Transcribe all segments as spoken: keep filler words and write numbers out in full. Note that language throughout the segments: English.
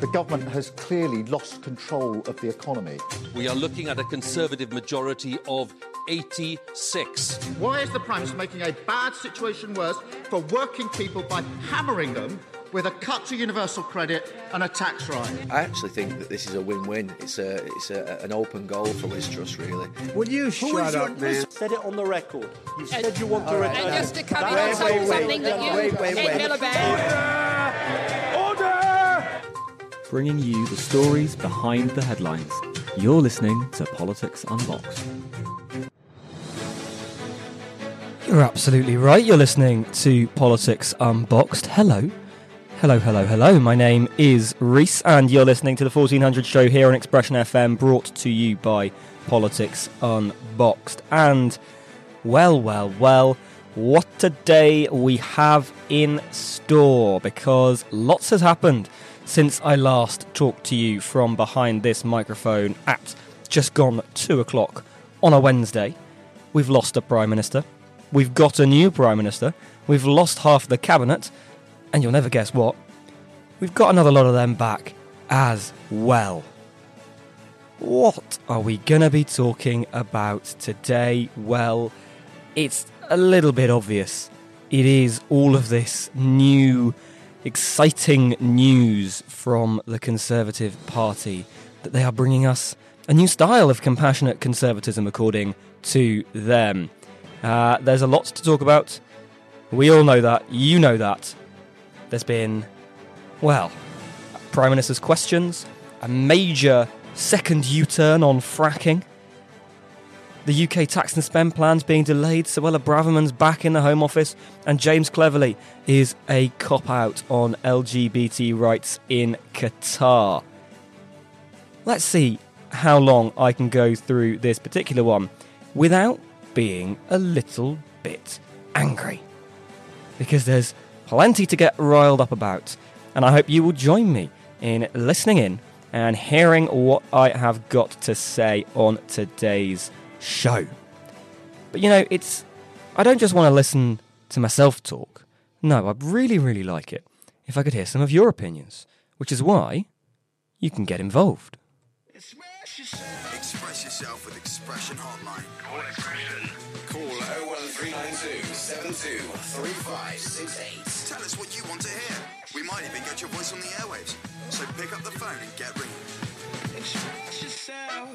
The government has clearly lost control of the economy. We are looking at a Conservative majority of eighty-six. Why is the Prime Minister making a bad situation worse for working people by hammering them with a cut to universal credit and a tax rise? I actually think that this is a win-win. It's a it's a, an open goal for Liz Truss, really. Will you shut up, man? Said it on the record. You said and, you want to return. And just to come in and say something that you wait, wait, wait. Ed Miliband. Order! Order! Bringing you the stories behind the headlines. You're listening to Politics Unboxed. You're absolutely right. You're listening to Politics Unboxed. Hello. Hello, hello, hello. My name is Reese, and you're listening to the fourteen hundred show here on Expression F M, brought to you by Politics Unboxed. And, well, well, well, what a day we have in store, because lots has happened since I last talked to you from behind this microphone at just gone two o'clock on a Wednesday. We've lost a Prime Minister. We've got a new Prime Minister. We've lost half the cabinet. And you'll never guess what. We've got another lot of them back as well. What are we going to be talking about today? Well, it's a little bit obvious. It is all of this new, exciting news from the Conservative Party that they are bringing us a new style of compassionate conservatism, according to them. Uh, there's a lot to talk about. We all know that. You know that. There's been, well, Prime Minister's questions, a major second U-turn on fracking, the U K tax and spend plans being delayed, Suella Braverman's back in the Home Office, and James Cleverly is a cop-out on L G B T rights in Qatar. Let's see how long I can go through this particular one without being a little bit angry, because there's plenty to get riled up about, and I hope you will join me in listening in and hearing what I have got to say on today's show. But you know, it's I don't just want to listen to myself talk. No, I'd really, really like it if I could hear some of your opinions, which is why you can get involved. Express yourself with Expression Hotline. Call Expression. Call oh one three nine two, seven two three five six eight. Tell us what you want to hear. We might even get your voice on the airwaves. So pick up the phone and get ringing. Express yourself.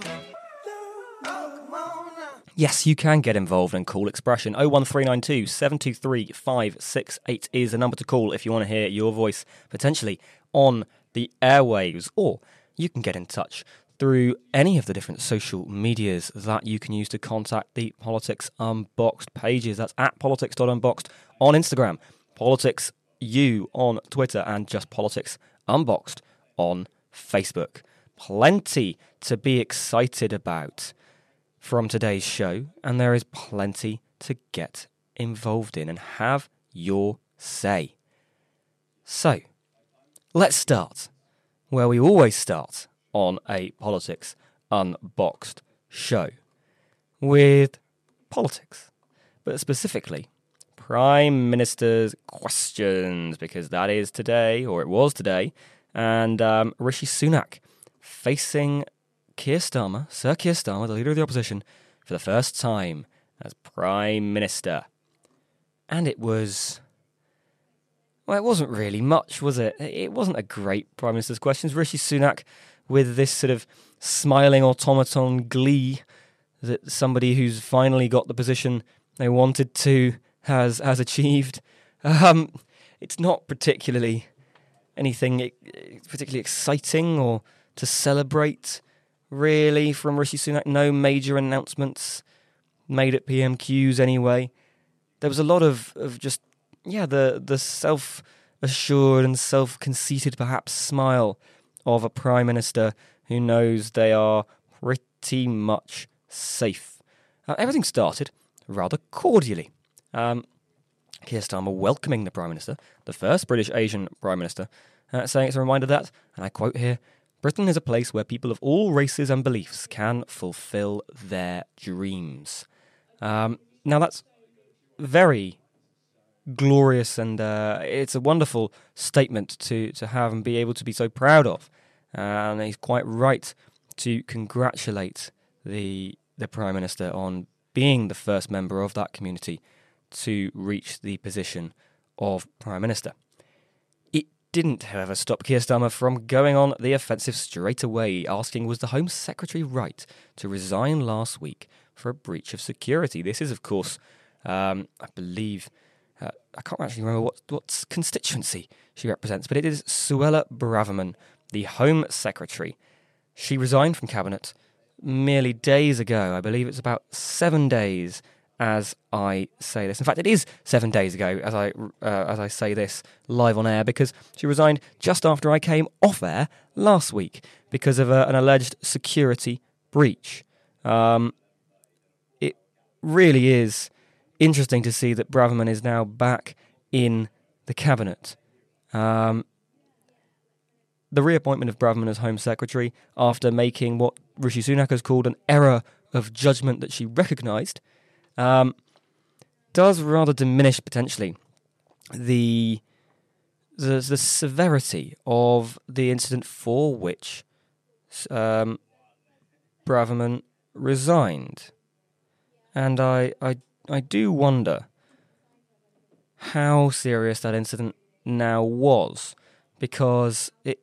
Oh, come on now. Yes, you can get involved and call Expression. oh one three nine two, seven two three five six eight is the number to call if you want to hear your voice potentially on the airwaves. Or you can get in touch through any of the different social medias that you can use to contact the Politics Unboxed pages. That's at politics dot unboxed on Instagram, Politics U on Twitter, and just Politics Unboxed on Facebook. Plenty to be excited about from today's show, and there is plenty to get involved in and have your say. So, let's start where we always start on a Politics Unboxed show, with politics, but specifically Prime Minister's questions, because that is today, or it was today, and um, Rishi Sunak facing Keir Starmer, Sir Keir Starmer, the leader of the opposition, for the first time as Prime Minister. And it was, well, it wasn't really much, was it? It wasn't a great Prime Minister's questions. Rishi Sunak, with this sort of smiling automaton glee that somebody who's finally got the position they wanted to has has achieved. Um, it's not particularly anything particularly exciting or to celebrate, really, from Rishi Sunak. No major announcements made at P M Qs anyway. There was a lot of, of just, yeah, the, the self-assured and self-conceited, perhaps, smile of a Prime Minister who knows they are pretty much safe. Uh, everything started rather cordially. Um, Keir Starmer welcoming the Prime Minister, the first British Asian Prime Minister, uh, saying it's a reminder that, and I quote here, Britain is a place where people of all races and beliefs can fulfil their dreams. Um, now that's very, glorious, and uh, it's a wonderful statement to, to have and be able to be so proud of. Uh, and he's quite right to congratulate the the Prime Minister on being the first member of that community to reach the position of Prime Minister. It didn't, however, stop Keir Starmer from going on the offensive straight away, asking was the Home Secretary right to resign last week for a breach of security. This is, of course, um, I believe, uh, I can't actually remember what, what constituency she represents, but it is Suella Braverman, the Home Secretary. She resigned from Cabinet merely days ago. I believe it's about seven days as I say this. In fact, it is seven days ago as I uh, as I say this live on air, because she resigned just after I came off air last week because of a, an alleged security breach. Um, it really is interesting to see that Braverman is now back in the Cabinet. Um, the reappointment of Braverman as Home Secretary after making what Rishi Sunak has called an error of judgment that she recognised um, does rather diminish potentially the, the the severity of the incident for which um, Braverman resigned. And I, I I do wonder how serious that incident now was, because it,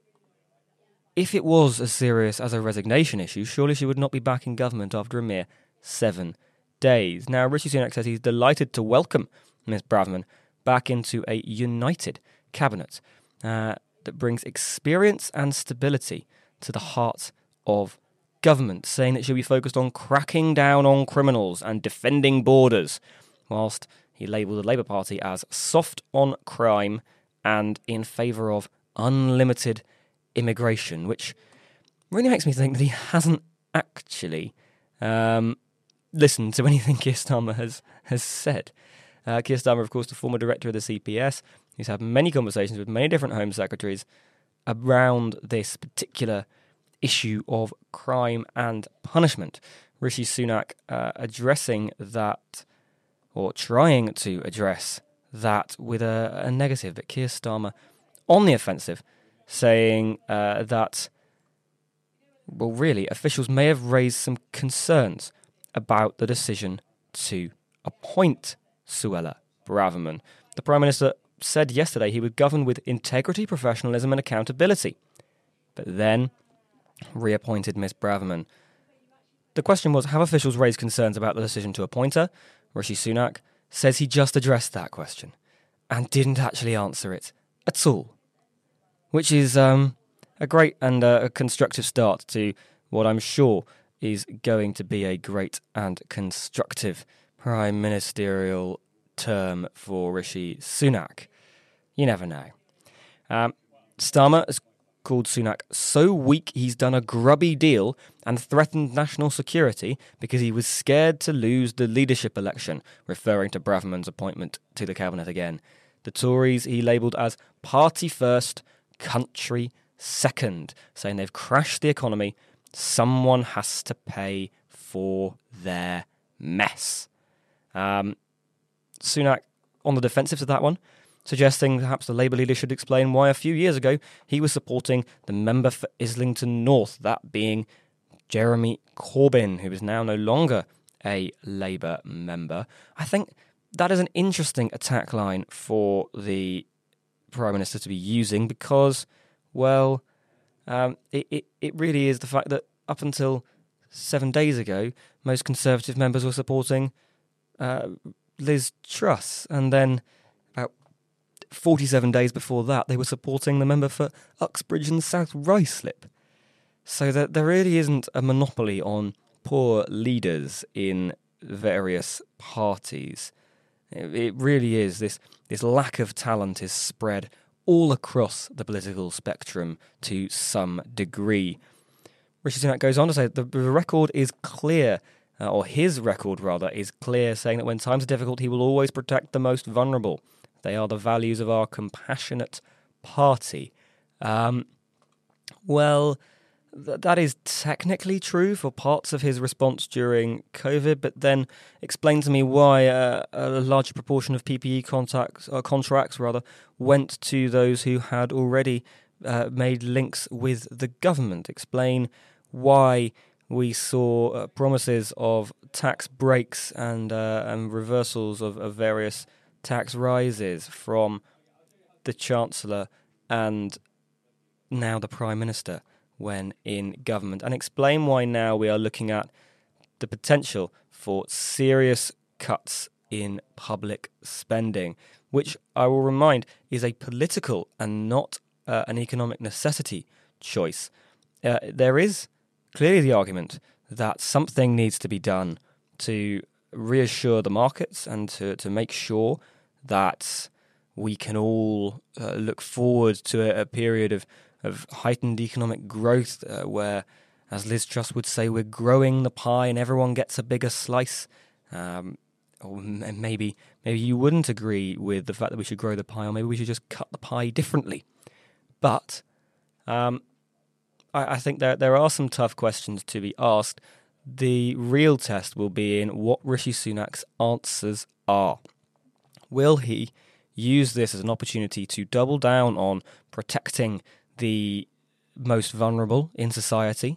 if it was as serious as a resignation issue, surely she would not be back in government after a mere seven days. Now, Rishi Sunak says he's delighted to welcome Miz Braverman back into a united cabinet uh, that brings experience and stability to the heart of government, saying that she'll be focused on cracking down on criminals and defending borders, whilst he labelled the Labour Party as soft on crime and in favour of unlimited immigration, which really makes me think that he hasn't actually um, listened to anything Keir Starmer has, has said. Uh, Keir Starmer, of course, the former director of the C P S, he's had many conversations with many different Home Secretaries around this particular issue of crime and punishment. Rishi Sunak uh, addressing that, or trying to address that with a, a negative, but Keir Starmer on the offensive, saying uh, that, well, really, officials may have raised some concerns about the decision to appoint Suella Braverman. The Prime Minister said yesterday he would govern with integrity, professionalism and accountability, but then reappointed Miss Braverman. The question was, have officials raised concerns about the decision to appoint her? Rishi Sunak says he just addressed that question and didn't actually answer it at all, which is um, a great and uh, a constructive start to what I'm sure is going to be a great and constructive prime ministerial term for Rishi Sunak. You never know. Um, Starmer has called Sunak so weak he's done a grubby deal and threatened national security because he was scared to lose the leadership election, referring to Braverman's appointment to the cabinet again. The Tories he labelled as party first, country second, saying they've crashed the economy. Someone has to pay for their mess. Um, Sunak on the defensive to that one, suggesting perhaps the Labour leader should explain why a few years ago he was supporting the member for Islington North, that being Jeremy Corbyn, who is now no longer a Labour member. I think that is an interesting attack line for the Prime Minister to be using because, well, um, it, it, it really is the fact that up until seven days ago, most Conservative members were supporting uh, Liz Truss, and then about forty-seven days before that, they were supporting the member for Uxbridge and South Ruislip. So that there really isn't a monopoly on poor leaders in various parties. It, it really is. This, this lack of talent is spread all across the political spectrum to some degree. Rishi Sunak goes on to say that the record is clear, uh, or his record rather, is clear, saying that when times are difficult, he will always protect the most vulnerable. They are the values of our compassionate party. Um, well, th- that is technically true for parts of his response during COVID, but then explain to me why uh, a larger proportion of P P E contacts, uh, contracts rather, went to those who had already uh, made links with the government. Explain why we saw uh, promises of tax breaks and uh, and reversals of, of various tax rises from the Chancellor and now the Prime Minister when in government, and explain why now we are looking at the potential for serious cuts in public spending, which I will remind is a political and not uh, an economic necessity choice. Uh, there is clearly the argument that something needs to be done to reassure the markets and to, to make sure that we can all uh, look forward to a, a period of, of heightened economic growth uh, where, as Liz Truss would say, we're growing the pie and everyone gets a bigger slice. Um, or maybe maybe you wouldn't agree with the fact that we should grow the pie, or maybe we should just cut the pie differently. But um, I, I think there there are some tough questions to be asked. The real test will be in what Rishi Sunak's answers are. Will he use this as an opportunity to double down on protecting the most vulnerable in society?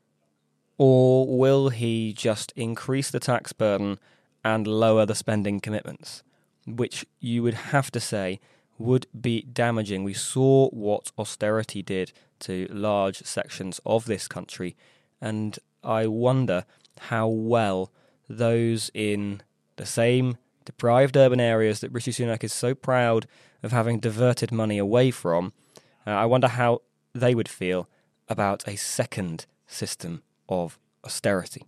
Or will he just increase the tax burden and lower the spending commitments, which you would have to say would be damaging? We saw what austerity did to large sections of this country, and I wonder how well those in the same deprived urban areas that Rishi Sunak is so proud of having diverted money away from, uh, I wonder how they would feel about a second system of austerity.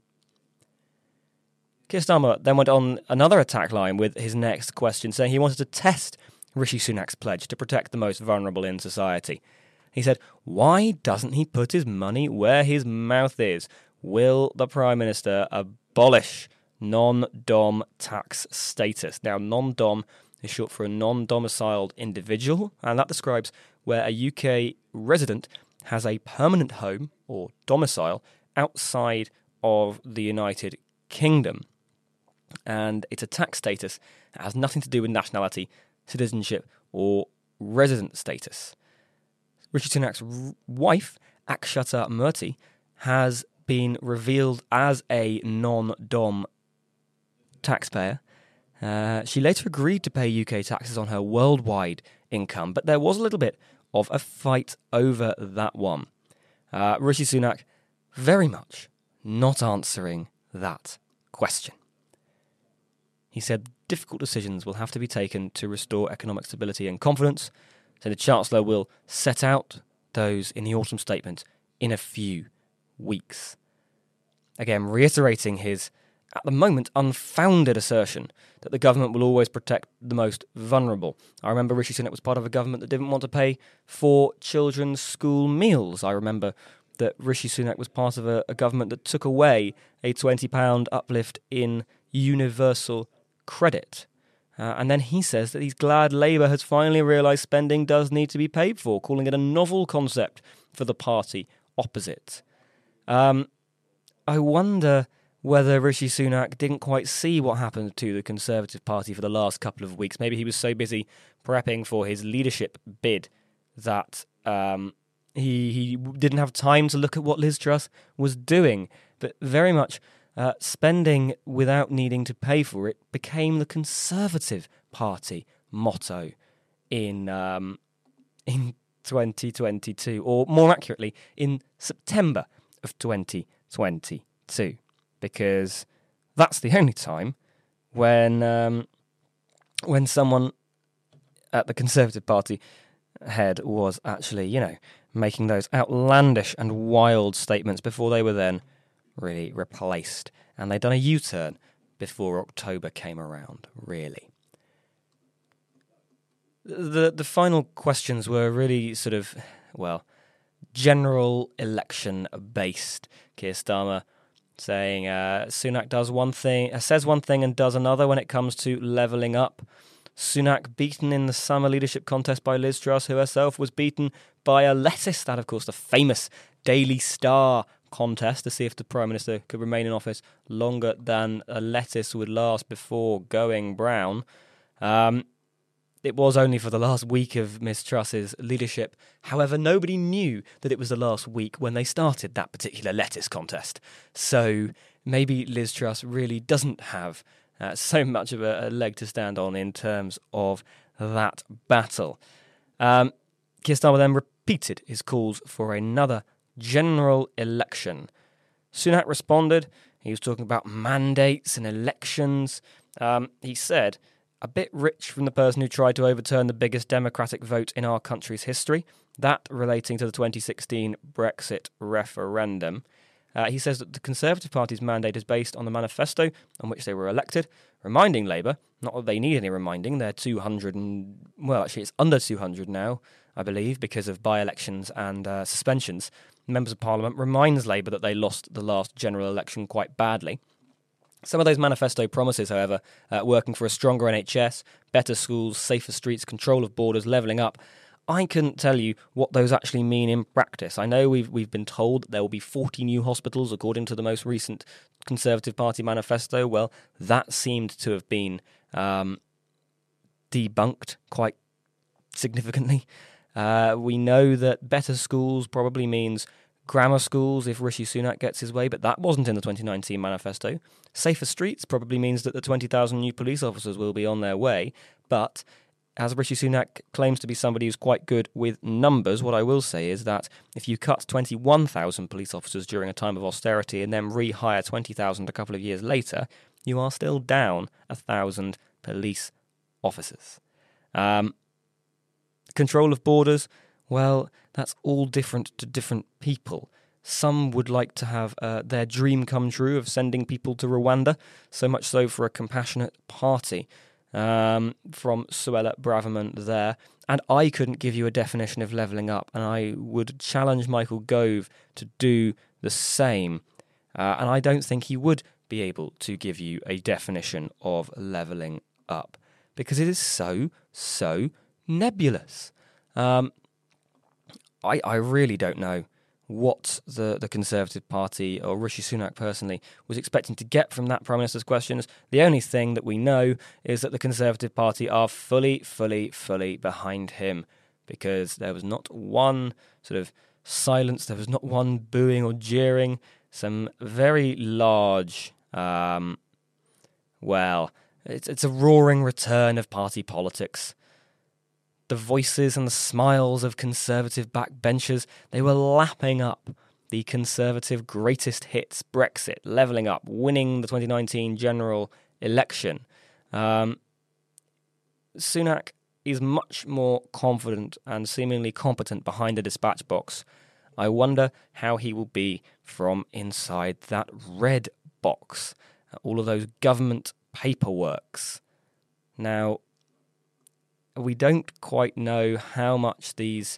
Keir Starmer then went on another attack line with his next question, saying he wanted to test Rishi Sunak's pledge to protect the most vulnerable in society. He said, why doesn't he put his money where his mouth is? Will the Prime Minister abolish non-dom tax status? Now, non-dom is short for a non-domiciled individual, and that describes where a U K resident has a permanent home or domicile outside of the United Kingdom. And it's a tax status that has nothing to do with nationality, citizenship, or resident status. Rishi Sunak's r- wife, Akshata Murthy, has been revealed as a non-dom taxpayer. Uh, she later agreed to pay U K taxes on her worldwide income, but there was a little bit of a fight over that one. Uh, Rishi Sunak very much not answering that question. He said difficult decisions will have to be taken to restore economic stability and confidence, so the Chancellor will set out those in the autumn statement in a few weeks. Again, reiterating his, at the moment, unfounded assertion that the government will always protect the most vulnerable. I remember Rishi Sunak was part of a government that didn't want to pay for children's school meals. I remember that Rishi Sunak was part of a, a government that took away a twenty pounds uplift in universal credit. Uh, and then he says that he's glad Labour has finally realised spending does need to be paid for, calling it a novel concept for the party opposite. Um, I wonder whether Rishi Sunak didn't quite see what happened to the Conservative Party for the last couple of weeks. Maybe he was so busy prepping for his leadership bid that um, he, he didn't have time to look at what Liz Truss was doing. But very much uh, spending without needing to pay for it became the Conservative Party motto in um, in twenty twenty-two, or more accurately, in September of twenty twenty-two. Because that's the only time when um, when someone at the Conservative Party head was actually, you know, making those outlandish and wild statements before they were then really replaced. And they'd done a U-turn before October came around, really. The, the final questions were really sort of, well, general election-based. Keir Starmer saying uh, Sunak does one thing, uh, says one thing and does another when it comes to levelling up. Sunak beaten in the summer leadership contest by Liz Truss, who herself was beaten by a lettuce. That, of course, the famous Daily Star contest to see if the Prime Minister could remain in office longer than a lettuce would last before going brown. Um, it was only for the last week of Miz Truss's leadership. However, nobody knew that it was the last week when they started that particular lettuce contest. So maybe Liz Truss really doesn't have uh, so much of a, a leg to stand on in terms of that battle. Um, Keir Starmer then repeated his calls for another general election. Sunak responded. He was talking about mandates and elections. Um, he said, a bit rich from the person who tried to overturn the biggest democratic vote in our country's history, that relating to the twenty sixteen Brexit referendum. Uh, he says that the Conservative Party's mandate is based on the manifesto on which they were elected, reminding Labour, not that they need any reminding, they're two hundred and, well, actually it's under two hundred now, I believe, because of by-elections and uh, suspensions. Members of Parliament reminds Labour that they lost the last general election quite badly. Some of those manifesto promises, however, uh, working for a stronger N H S, better schools, safer streets, control of borders, levelling up, I couldn't tell you what those actually mean in practice. I know we've we've been told that there will be forty new hospitals according to the most recent Conservative Party manifesto. Well, that seemed to have been um, debunked quite significantly. Uh, we know that better schools probably means grammar schools if Rishi Sunak gets his way, but that wasn't in the twenty nineteen manifesto. Safer streets probably means that the twenty thousand new police officers will be on their way, but as Rishi Sunak claims to be somebody who's quite good with numbers, what I will say is that if you cut twenty-one thousand police officers during a time of austerity and then rehire twenty thousand a couple of years later, you are still down one thousand police officers. Um, control of borders, well, that's all different to different people. Some would like to have uh, their dream come true of sending people to Rwanda, so much so for a compassionate party. Um, from Suella Braverman there, and I couldn't give you a definition of levelling up, and I would challenge Michael Gove to do the same, uh, and I don't think he would be able to give you a definition of levelling up, because it is so, so nebulous. Um, I, I really don't know what the, the Conservative Party or Rishi Sunak personally was expecting to get from that Prime Minister's questions. The only thing that we know is that the Conservative Party are fully, fully, fully behind him, because there was not one sort of silence, there was not one booing or jeering. Some very large, um, well, it's, it's a roaring return of party politics. The voices and the smiles of Conservative backbenchers, they were lapping up the Conservative greatest hits, Brexit, levelling up, winning the twenty nineteen general election. Um, Sunak is much more confident and seemingly competent behind the dispatch box. I wonder how he will be from inside that red box, all of those government paperworks. Now, we don't quite know how much these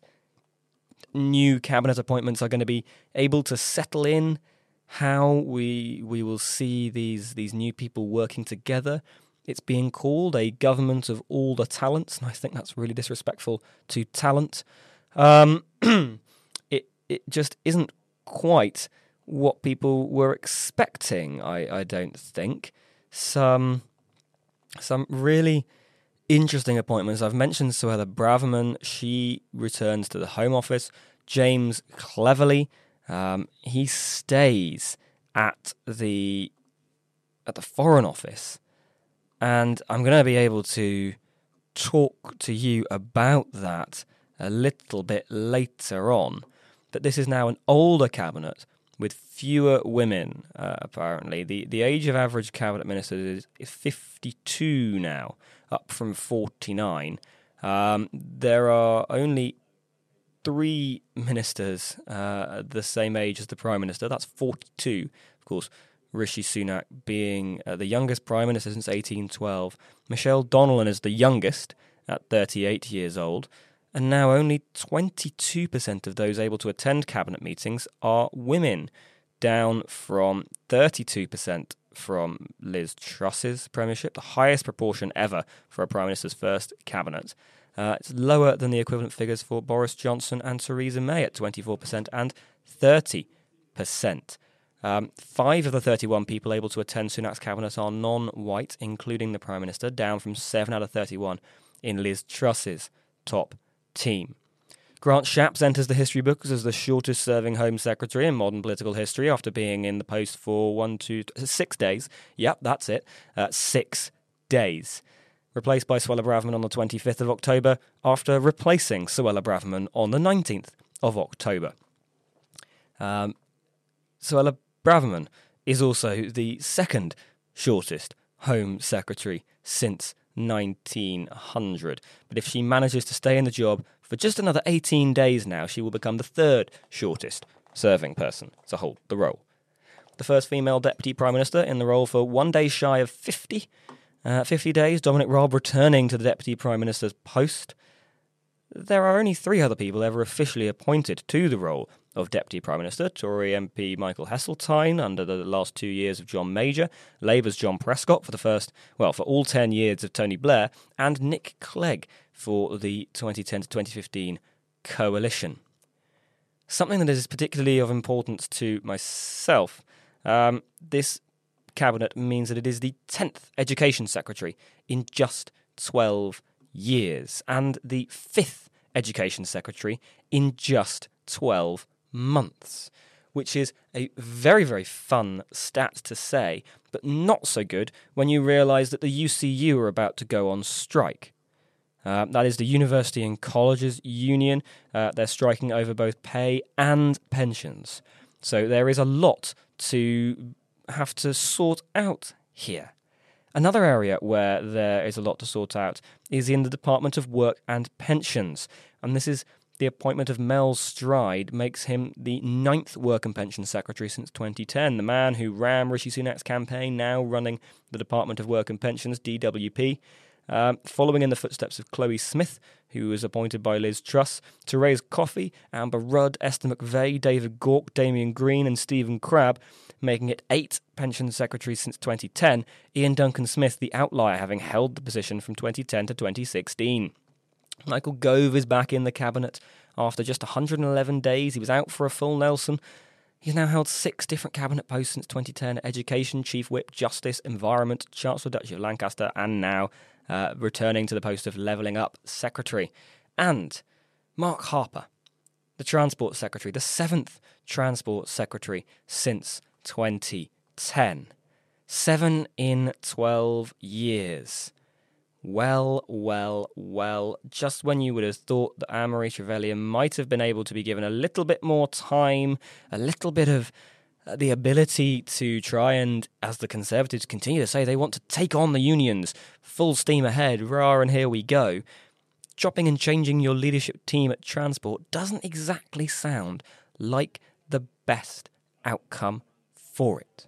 new cabinet appointments are going to be able to settle in, how we we will see these these new people working together. It's being called a government of all the talents, and I think that's really disrespectful to talent. Um, it it just isn't quite what people were expecting, I, I don't think. Some some really interesting appointments. I've mentioned Suella Braverman. She returns to the Home Office. James Cleverly, um, he stays at the at the Foreign Office, and I'm going to be able to talk to you about that a little bit later on. That this is now an older cabinet with fewer women. Uh, apparently, the the age of average cabinet ministers is, is fifty-two now, up from forty-nine. Um, there are only three ministers uh, the same age as the Prime Minister. That's forty-two. Of course, Rishi Sunak being uh, the youngest Prime Minister since eighteen twelve. Michelle Donnellan is the youngest at thirty-eight years old. And now only twenty-two percent of those able to attend cabinet meetings are women, down from thirty-two percent from Liz Truss's premiership, the highest proportion ever for a Prime Minister's first cabinet. Uh, it's lower than the equivalent figures for Boris Johnson and Theresa May at twenty-four percent and thirty percent. Um, five of the thirty-one people able to attend Sunak's cabinet are non-white, including the Prime Minister, down from seven out of thirty-one in Liz Truss's top team. Grant Shapps enters the history books as the shortest-serving Home Secretary in modern political history after being in the post for one, two, six days. Yep, that's it. Uh, six days. Replaced by Suella Braverman on the twenty-fifth of October after replacing Suella Braverman on the nineteenth of October. Um, Suella Braverman is also the second shortest Home Secretary since nineteen hundred. But if she manages to stay in the job for just another eighteen days now, she will become the third shortest serving person to hold the role. The first female Deputy Prime Minister in the role for one day shy of fifty. Uh, fifty days, Dominic Raab returning to the Deputy Prime Minister's post. There are only three other people ever officially appointed to the role of Deputy Prime Minister: Tory M P Michael Heseltine under the last two years of John Major, Labour's John Prescott for the first, well, for all ten years of Tony Blair, and Nick Clegg for the twenty ten to twenty fifteen coalition. Something that is particularly of importance to myself, um, this cabinet means that it is the tenth Education Secretary in just twelve years, and the fifth Education Secretary in just twelve months, which is a very, very fun stat to say, but not so good when you realise that the U C U are about to go on strike. Uh, that is the University and Colleges Union. Uh, they're striking over both pay and pensions. So there is a lot to have to sort out here. Another area where there is a lot to sort out is in the Department of Work and Pensions, and this is the appointment of Mel Stride makes him the ninth Work and Pension Secretary since twenty ten. The man who ran Rishi Sunak's campaign, now running the Department of Work and Pensions, D W P, uh, following in the footsteps of Chloe Smith, who was appointed by Liz Truss, Therese Coffey, Amber Rudd, Esther McVeigh, David Gauke, Damien Green and Stephen Crabb, making it eight pension secretaries since twenty ten, Ian Duncan Smith the outlier, having held the position from twenty ten to twenty sixteen. Michael Gove is back in the cabinet after just one hundred eleven days. He was out for a full Nelson. He's now held six different cabinet posts since twenty ten: Education, Chief Whip, Justice, Environment, Chancellor Duchy of Lancaster, and now uh, returning to the post of Levelling Up Secretary. And Mark Harper, the Transport Secretary, the seventh Transport Secretary since twenty ten. Seven in twelve years. Well, well, well, just when you would have thought that Anne-Marie Trevelyan might have been able to be given a little bit more time, a little bit of uh, the ability to try and, as the Conservatives continue to say, they want to take on the unions, full steam ahead, rah, and here we go. Chopping and changing your leadership team at Transport doesn't exactly sound like the best outcome for it.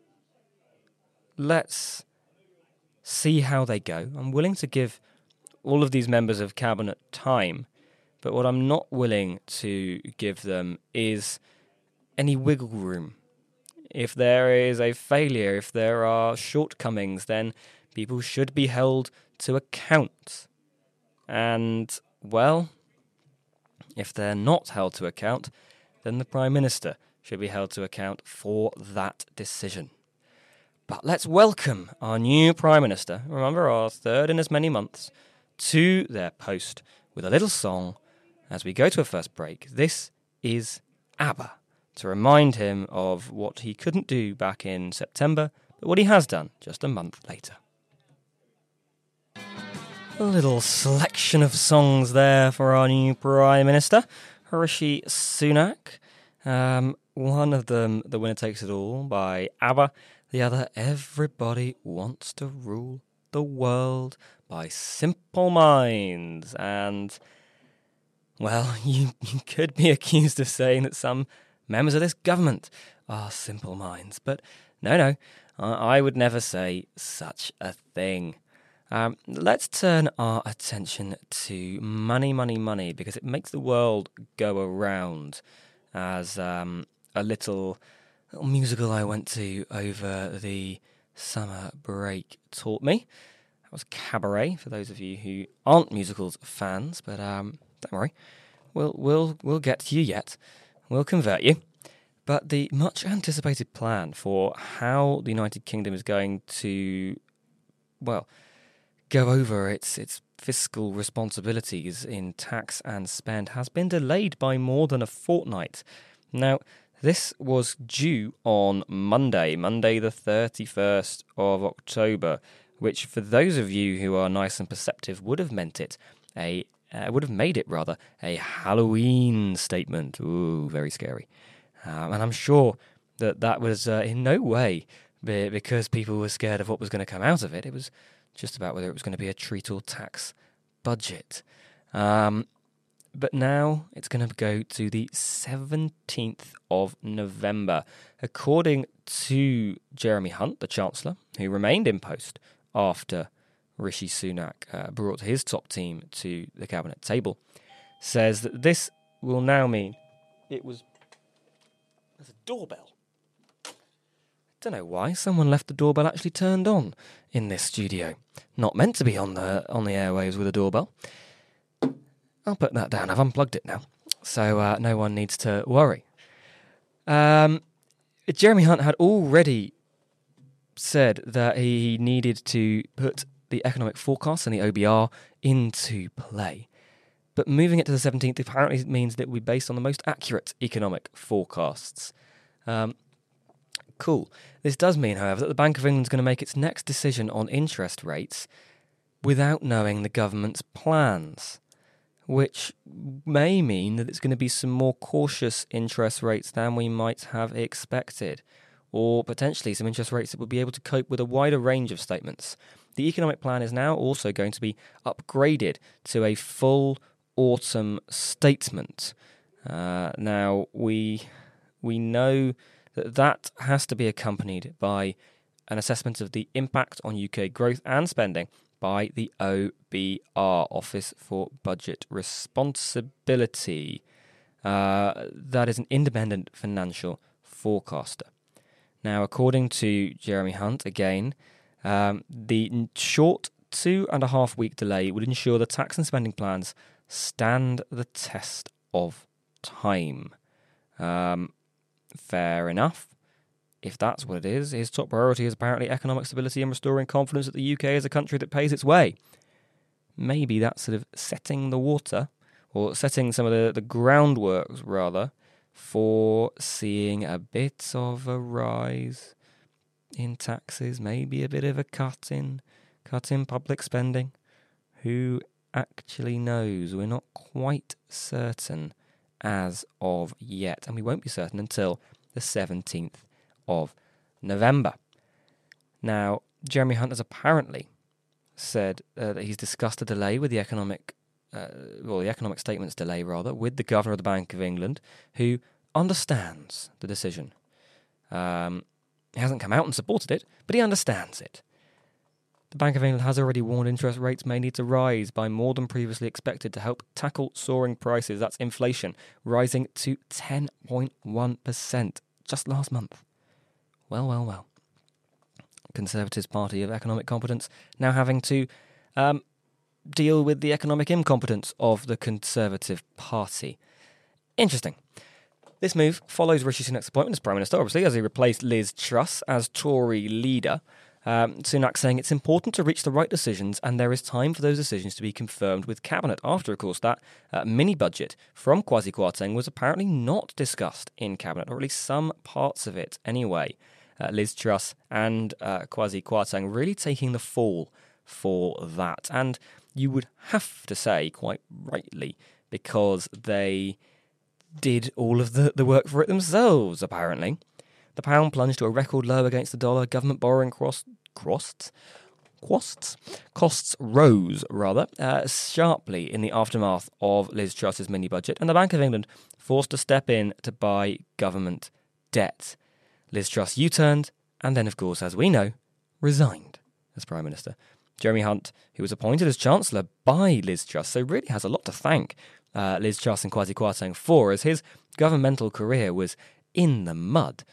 Let's see how they go. I'm willing to give all of these members of Cabinet time, but what I'm not willing to give them is any wiggle room. If there is a failure, if there are shortcomings, then people should be held to account. And, well, if they're not held to account, then the Prime Minister should be held to account for that decision. But let's welcome our new Prime Minister, remember our third in as many months, to their post with a little song as we go to a first break. This is ABBA, to remind him of what he couldn't do back in September, but what he has done just a month later. A little selection of songs there for our new Prime Minister, Rishi Sunak. Um, one of them, The Winner Takes It All by ABBA. The other, Everybody Wants to Rule the World by Simple Minds. And, well, you, you could be accused of saying that some members of this government are simple minds. But no, no, I, I would never say such a thing. Um, let's turn our attention to money, money, money, because it makes the world go around, as um, a little little musical I went to over the summer break taught me. That was Cabaret, for those of you who aren't musicals fans, but um, don't worry, we'll, we'll, we'll get to you yet. We'll convert you. But the much-anticipated plan for how the United Kingdom is going to, well, go over its its fiscal responsibilities in tax and spend has been delayed by more than a fortnight. Now, this was due on Monday, Monday the thirty-first of October, which for those of you who are nice and perceptive would have meant it a uh, would have made it rather a Halloween statement. Ooh, very scary. Um, and I'm sure that that was uh, in no way be- because people were scared of what was going to come out of it. It was just about whether it was going to be a treat or tax budget. Um, but now it's going to go to the seventeenth of November. According to Jeremy Hunt, the Chancellor, who remained in post after Rishi Sunak uh, brought his top team to the cabinet table, says that this will now mean it was... There's a doorbell. I don't know why someone left the doorbell actually turned on in this studio. Not meant to be on the on the airwaves with a doorbell. I'll put that down. I've unplugged it now, so uh, no one needs to worry. Um, Jeremy Hunt had already said that he needed to put the economic forecast and the O B R into play. But moving it to the seventeenth apparently means that it will be based on the most accurate economic forecasts. Um, cool. This does mean, however, that the Bank of England is going to make its next decision on interest rates without knowing the government's plans, which may mean that it's going to be some more cautious interest rates than we might have expected, or potentially some interest rates that will be able to cope with a wider range of statements. The economic plan is now also going to be upgraded to a full autumn statement. Uh, now, we we know that that has to be accompanied by an assessment of the impact on U K growth and spending by the O B R, Office for Budget Responsibility. Uh, that is an independent financial forecaster. Now, according to Jeremy Hunt, again, um, the short two and a half week delay would ensure the tax and spending plans stand the test of time. Um, fair enough. If that's what it is, his top priority is apparently economic stability and restoring confidence that the U K is a country that pays its way. Maybe that's sort of setting the water, or setting some of the, the groundworks, rather, for seeing a bit of a rise in taxes, maybe a bit of a cut in, cut in public spending. Who actually knows? We're not quite certain as of yet, and we won't be certain until the seventeenth of November. Now, Jeremy Hunt has apparently said uh, that he's discussed a delay with the economic, uh, well, the economic statements delay, rather, with the Governor of the Bank of England, who understands the decision. Um, he hasn't come out and supported it, but he understands it. The Bank of England has already warned interest rates may need to rise by more than previously expected to help tackle soaring prices. That's inflation, rising to ten point one percent just last month. Well, well, well. Conservatives' party of economic competence now having to um, deal with the economic incompetence of the Conservative Party. Interesting. This move follows Rishi Sunak's appointment as Prime Minister, obviously, as he replaced Liz Truss as Tory leader. Um, Sunak saying it's important to reach the right decisions and there is time for those decisions to be confirmed with Cabinet after, of course, that uh, mini-budget from Kwasi Kwarteng was apparently not discussed in Cabinet, or at least some parts of it anyway. Uh, Liz Truss and uh, Kwasi Kwarteng really taking the fall for that. And you would have to say, quite rightly, because they did all of the, the work for it themselves, apparently. The pound plunged to a record low against the dollar. Government borrowing cross, crossed, costs, costs rose, rather, uh, sharply in the aftermath of Liz Truss's mini-budget, and the Bank of England forced to step in to buy government debt. Liz Truss U-turned, and then, of course, as we know, resigned as Prime Minister. Jeremy Hunt, who was appointed as Chancellor by Liz Truss, so really has a lot to thank uh, Liz Truss and Kwasi Kwarteng for, as his governmental career was in the mud.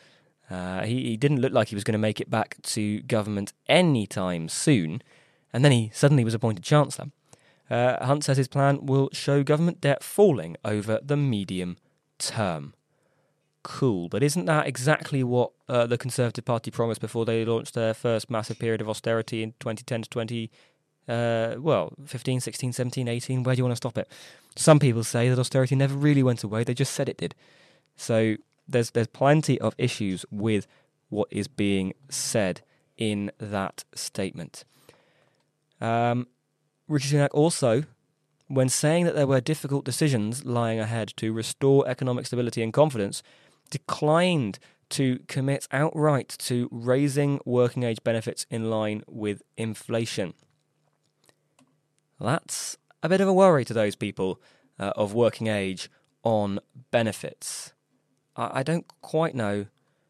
Uh, he, he didn't look like he was going to make it back to government anytime soon, and then he suddenly was appointed Chancellor. Uh, Hunt says his plan will show government debt falling over the medium term. Cool, but isn't that exactly what uh, the Conservative Party promised before they launched their first massive period of austerity in twenty ten to twenty, uh, well, fifteen, sixteen, seventeen, eighteen? Where do you want to stop it? Some people say that austerity never really went away, they just said it did. So there's there's plenty of issues with what is being said in that statement. Um, Rishi Sunak also, when saying that there were difficult decisions lying ahead to restore economic stability and confidence, declined to commit outright to raising working age benefits in line with inflation. That's a bit of a worry to those people uh, of working age on benefits. I, I don't quite know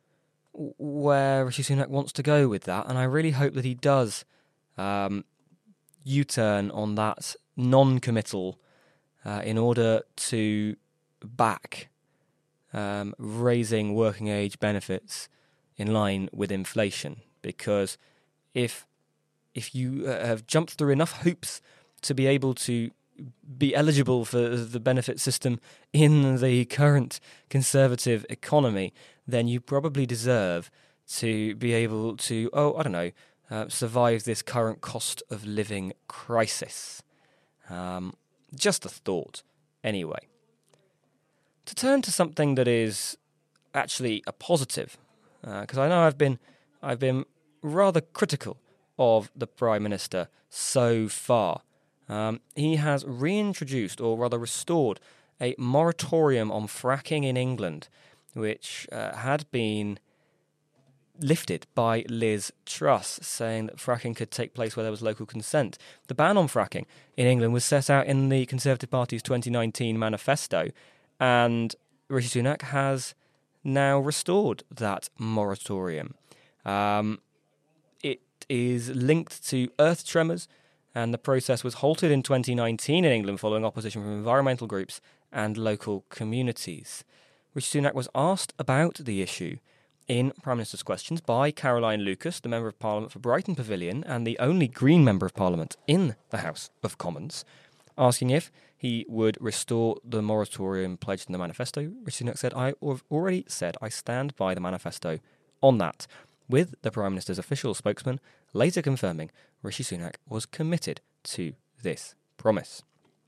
where Rishi Sunak wants to go with that, and I really hope that he does um, U-turn on that non-committal uh, in order to back um, raising working age benefits in line with inflation. Because if if you uh, have jumped through enough hoops to be able to be eligible for the benefit system in the current Conservative economy, then you probably deserve to be able to, oh, I don't know, uh, survive this current cost of living crisis. Um, just a thought, anyway. To turn to something that is actually a positive, because uh, I know I've been I've been rather critical of the Prime Minister so far. Um, he has reintroduced, or rather restored, a moratorium on fracking in England, which uh, had been lifted by Liz Truss, saying that fracking could take place where there was local consent. The ban on fracking in England was set out in the Conservative Party's twenty nineteen manifesto, and Rishi Sunak has now restored that moratorium. Um, it is linked to earth tremors, and the process was halted in twenty nineteen in England following opposition from environmental groups and local communities. Rishi Sunak was asked about the issue in Prime Minister's Questions by Caroline Lucas, the Member of Parliament for Brighton Pavilion and the only Green Member of Parliament in the House of Commons, asking if he would restore the moratorium pledged in the manifesto. Rishi Sunak said, I have already said I stand by the manifesto on that, with the Prime Minister's official spokesman later confirming Rishi Sunak was committed to this promise.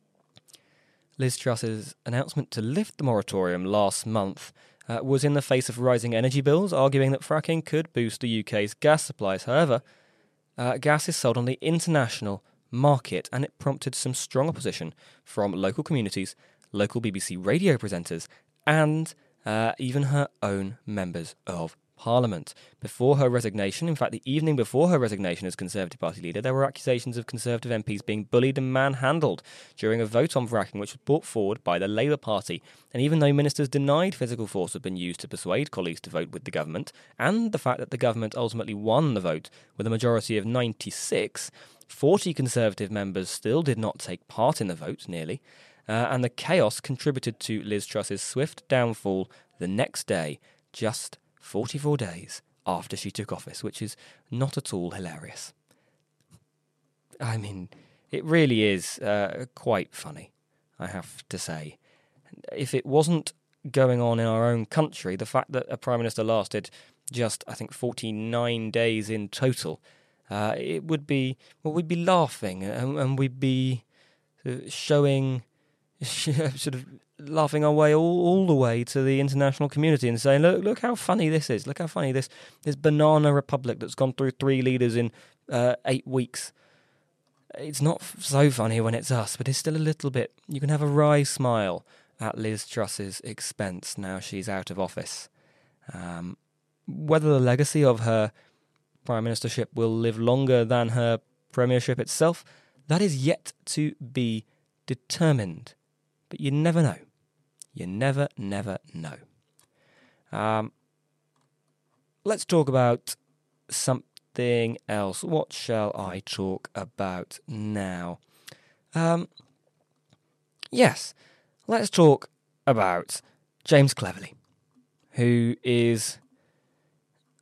Liz Truss's announcement to lift the moratorium last month uh, was in the face of rising energy bills, arguing that fracking could boost the U K's gas supplies. However, uh, gas is sold on the international market, and it prompted some strong opposition from local communities, local B B C radio presenters, and uh, even her own members of Parliament. Before her resignation, in fact the evening before her resignation as Conservative Party leader, there were accusations of Conservative M Ps being bullied and manhandled during a vote on fracking which was brought forward by the Labour Party. And even though ministers denied physical force had been used to persuade colleagues to vote with the government, and the fact that the government ultimately won the vote with a majority of ninety-six, forty Conservative members still did not take part in the vote, nearly, uh, and the chaos contributed to Liz Truss's swift downfall the next day, just forty-four days after she took office, which is not at all hilarious. I mean, it really is uh, quite funny, I have to say. If it wasn't going on in our own country, the fact that a Prime Minister lasted just, I think, forty-nine days in total, uh, it would be, well, we'd be laughing and, and we'd be showing, sort of laughing our way all, all the way to the international community and saying, look, look how funny this is. Look how funny this, this banana republic that's gone through three leaders in uh, eight weeks. It's not so funny when it's us, but it's still a little bit. You can have a wry smile at Liz Truss's expense now she's out of office. Um, whether the legacy of her prime ministership will live longer than her premiership itself, that is yet to be determined. But you never know. You never, never know. Um, let's talk about something else. What shall I talk about now? Um, yes, let's talk about James Cleverly, who is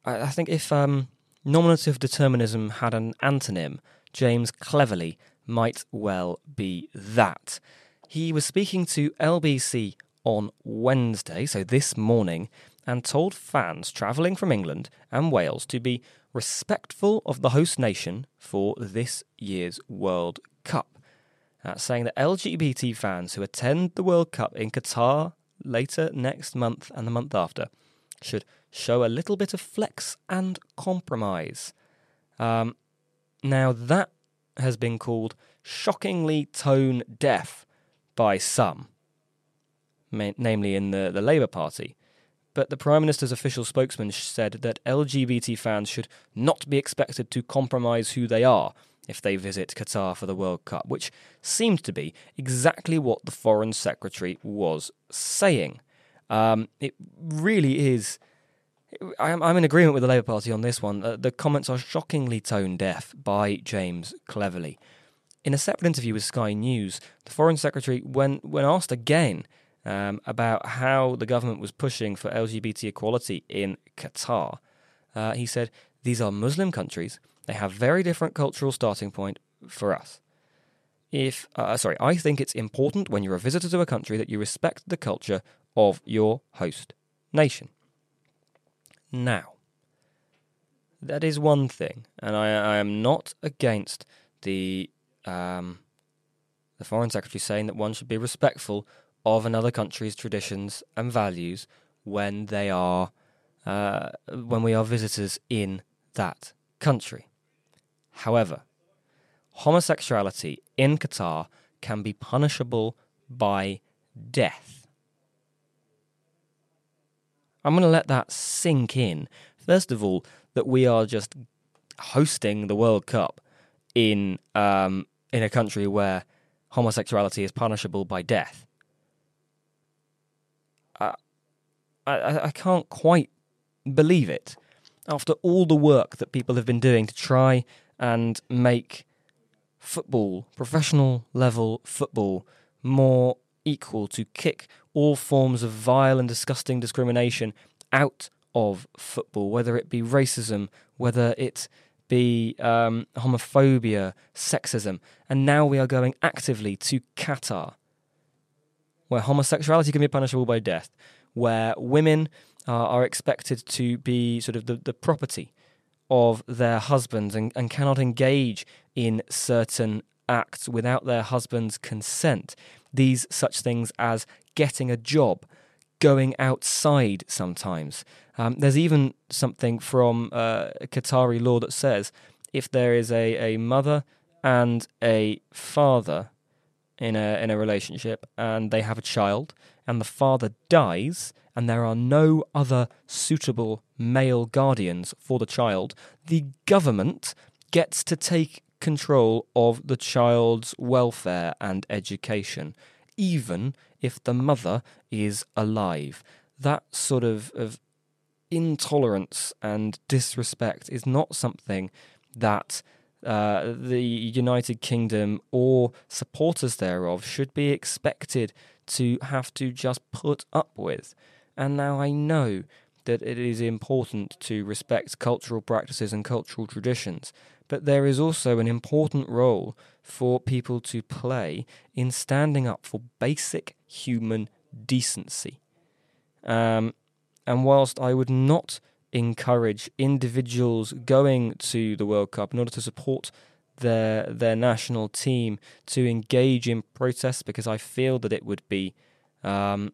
I, I think if um, nominative determinism had an antonym, James Cleverly might well be that. He was speaking to L B C on Wednesday, so this morning, and told fans travelling from England and Wales to be respectful of the host nation for this year's World Cup, uh, saying that L G B T fans who attend the World Cup in Qatar later next month and the month after should show a little bit of flex and compromise. Um, now that has been called shockingly tone deaf by some, ma- namely in the, the Labour Party. But the Prime Minister's official spokesman said that L G B T fans should not be expected to compromise who they are if they visit Qatar for the World Cup, which seemed to be exactly what the Foreign Secretary was saying. Um, it really is... I'm, I'm in agreement with the Labour Party on this one. Uh, the comments are shockingly tone-deaf by James Cleverly. In a separate interview with Sky News, the Foreign Secretary, when, when asked again um, about how the government was pushing for L G B T equality in Qatar, uh, he said, "These are Muslim countries. They have very different cultural starting point for us. If uh, sorry, I think it's important when you're a visitor to a country that you respect the culture of your host nation." Now, that is one thing, and I, I am not against the um, the Foreign Secretary saying that one should be respectful of another country's traditions and values when they are uh, when we are visitors in that country. However, homosexuality in Qatar can be punishable by death. I'm going to let that sink in. First of all, that we are just hosting the World Cup in um, in a country where homosexuality is punishable by death. Uh, I, I can't quite believe it. After all the work that people have been doing to try and make football, professional level football, more equal, to kick all forms of vile and disgusting discrimination out of football, whether it be racism, whether it be um, homophobia, sexism, and now we are going actively to Qatar, where homosexuality can be punishable by death, where women uh, are expected to be sort of the, the property of their husbands and, and cannot engage in certain acts without their husband's consent. These such things as getting a job, going outside sometimes. Um, there's even something from uh, Qatari law that says if there is a, a mother and a father in a in a relationship and they have a child and the father dies and there are no other suitable male guardians for the child, the government gets to take control of the child's welfare and education, even if the mother is alive. That sort of, of intolerance and disrespect is not something that uh, the United Kingdom or supporters thereof should be expected to have to just put up with. And now I know that it is important to respect cultural practices and cultural traditions, but there is also an important role for people to play in standing up for basic human decency. Um, and whilst I would not encourage individuals going to the World Cup in order to support their their national team to engage in protests, because I feel that it would be, um,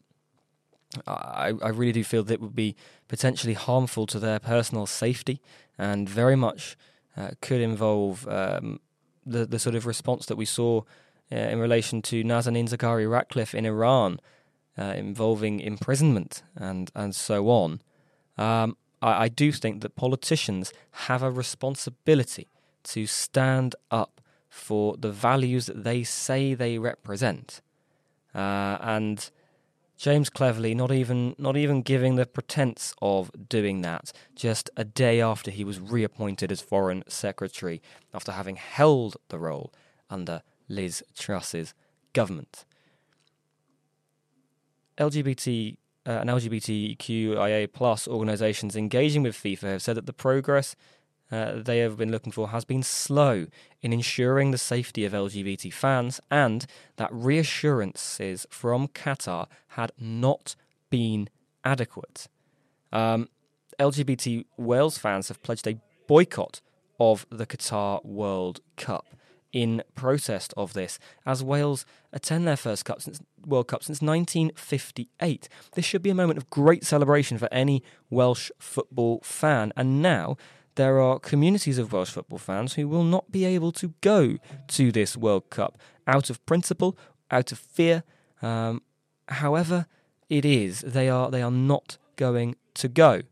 I, I really do feel that it would be potentially harmful to their personal safety, and very much uh, could involve um, the the sort of response that we saw uh, in relation to Nazanin Zaghari-Ratcliffe in Iran, uh, involving imprisonment and and so on. Um, I, I do think that politicians have a responsibility to stand up for the values that they say they represent, uh, and James Cleverly not even not even giving the pretense of doing that just a day after he was reappointed as Foreign Secretary after having held the role under Liz Truss's government. L G B T uh, and L G B T Q I A plus organisations engaging with FIFA have said that the progress uh, they have been looking for has been slow in ensuring the safety of L G B T fans, and that reassurances from Qatar had not been adequate. Um, L G B T Wales fans have pledged a boycott of the Qatar World Cup in protest of this, as Wales attend their first Cup since, World Cup since nineteen fifty-eight. This should be a moment of great celebration for any Welsh football fan, and now there are communities of Welsh football fans who will not be able to go to this World Cup out of principle, out of fear. Um, however it is, they are they are not going to go.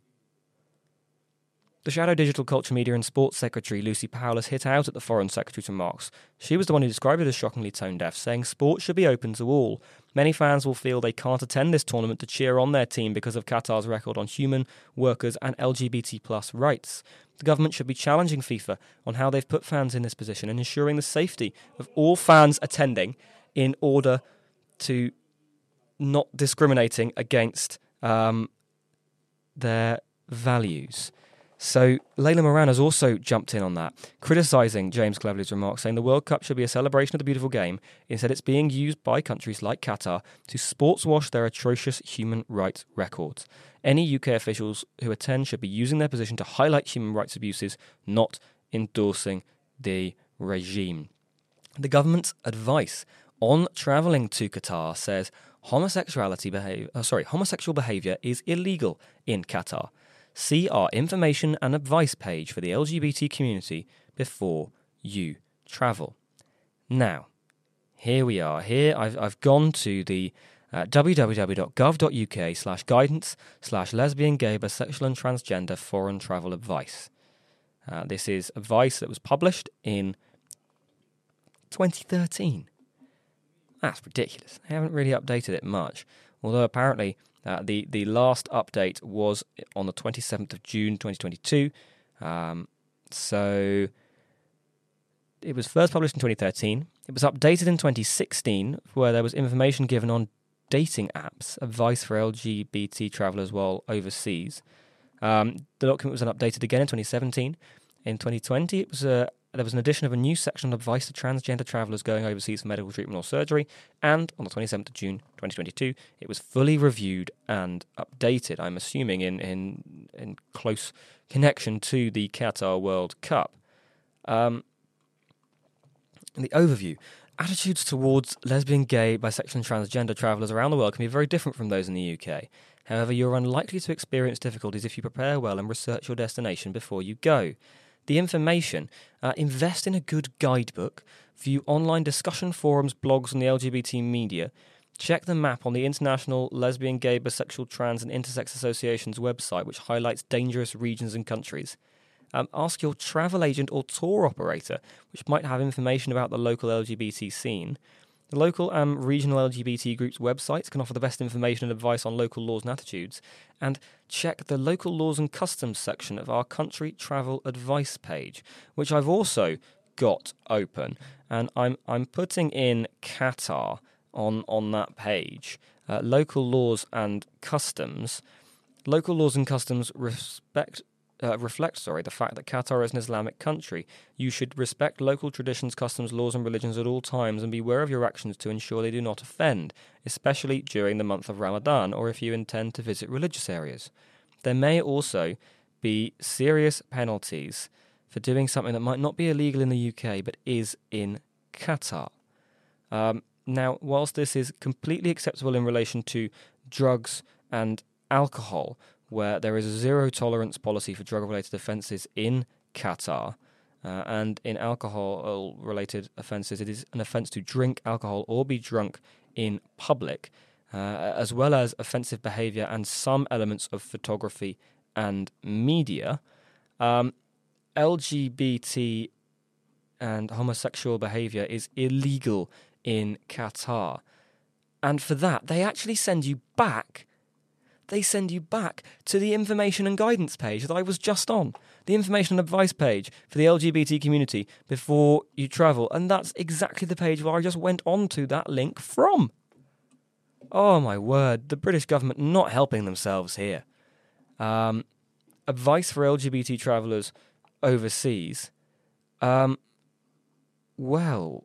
The Shadow Digital Culture, Media and Sports Secretary Lucy Powell hit out at the Foreign Secretary's remarks. She was the one who described it as shockingly tone-deaf, saying sport should be open to all. Many fans will feel they can't attend this tournament to cheer on their team because of Qatar's record on human, workers and L G B T plus rights. The government should be challenging FIFA on how they've put fans in this position and ensuring the safety of all fans attending in order to not discriminating against um, their values. So Layla Moran has also jumped in on that, criticising James Cleverly's remarks, saying the World Cup should be a celebration of the beautiful game. Instead, it's being used by countries like Qatar to sportswash their atrocious human rights records. Any U K officials who attend should be using their position to highlight human rights abuses, not endorsing the regime. The government's advice on travelling to Qatar says homosexuality behavior, uh, sorry, homosexual behaviour is illegal in Qatar. See our information and advice page for the L G B T community before you travel. Now, here we are. Here I've I've gone to the uh, www.gov.uk slash guidance slash lesbian, gay, bisexual and transgender foreign travel advice. Uh, this is advice that was published in twenty thirteen. That's ridiculous. They haven't really updated it much, although apparently Uh, the, the last update was on the twenty-seventh of June twenty twenty-two. Um, so it was first published in twenty thirteen. It was updated in twenty sixteen, where there was information given on dating apps, advice for L G B T travellers while overseas. Um, the document was then updated again in twenty seventeen. In twenty twenty, it was a there was an addition of a new section on advice to transgender travellers going overseas for medical treatment or surgery, and on the twenty-seventh of June twenty twenty-two, it was fully reviewed and updated, I'm assuming in, in, in close connection to the Qatar World Cup. Um, in the overview, attitudes towards lesbian, gay, bisexual and transgender travellers around the world can be very different from those in the U K. However, you're unlikely to experience difficulties if you prepare well and research your destination before you go. The information, uh, invest in a good guidebook, view online discussion forums, blogs and the L G B T media, check the map on the International Lesbian, Gay, Bisexual, Trans and Intersex Association's website, which highlights dangerous regions and countries. Um, ask your travel agent or tour operator, which might have information about the local L G B T scene. The local and um, regional L G B T groups' websites can offer the best information and advice on local laws and attitudes. And check the local laws and customs section of our country travel advice page, which I've also got open. And I'm I'm putting in Qatar on, on that page. Uh, local laws and customs. Local laws and customs respect... Uh, reflect, sorry, the fact that Qatar is an Islamic country. You should respect local traditions, customs, laws and religions at all times and be aware of your actions to ensure they do not offend, especially during the month of Ramadan or if you intend to visit religious areas. There may also be serious penalties for doing something that might not be illegal in the U K but is in Qatar. Um, now, whilst this is completely acceptable in relation to drugs and alcohol, where there is a zero-tolerance policy for drug-related offences in Qatar, uh, and in alcohol-related offences, it is an offence to drink alcohol or be drunk in public, uh, as well as offensive behaviour and some elements of photography and media. Um, L G B T and homosexual behaviour is illegal in Qatar. And for that, they actually send you back They send you back to the information and guidance page that I was just on. The information and advice page for the L G B T community before you travel. And that's exactly the page where I just went on to that link from. Oh my word, the British government not helping themselves here. Um, advice for L G B T travellers overseas. Um, well,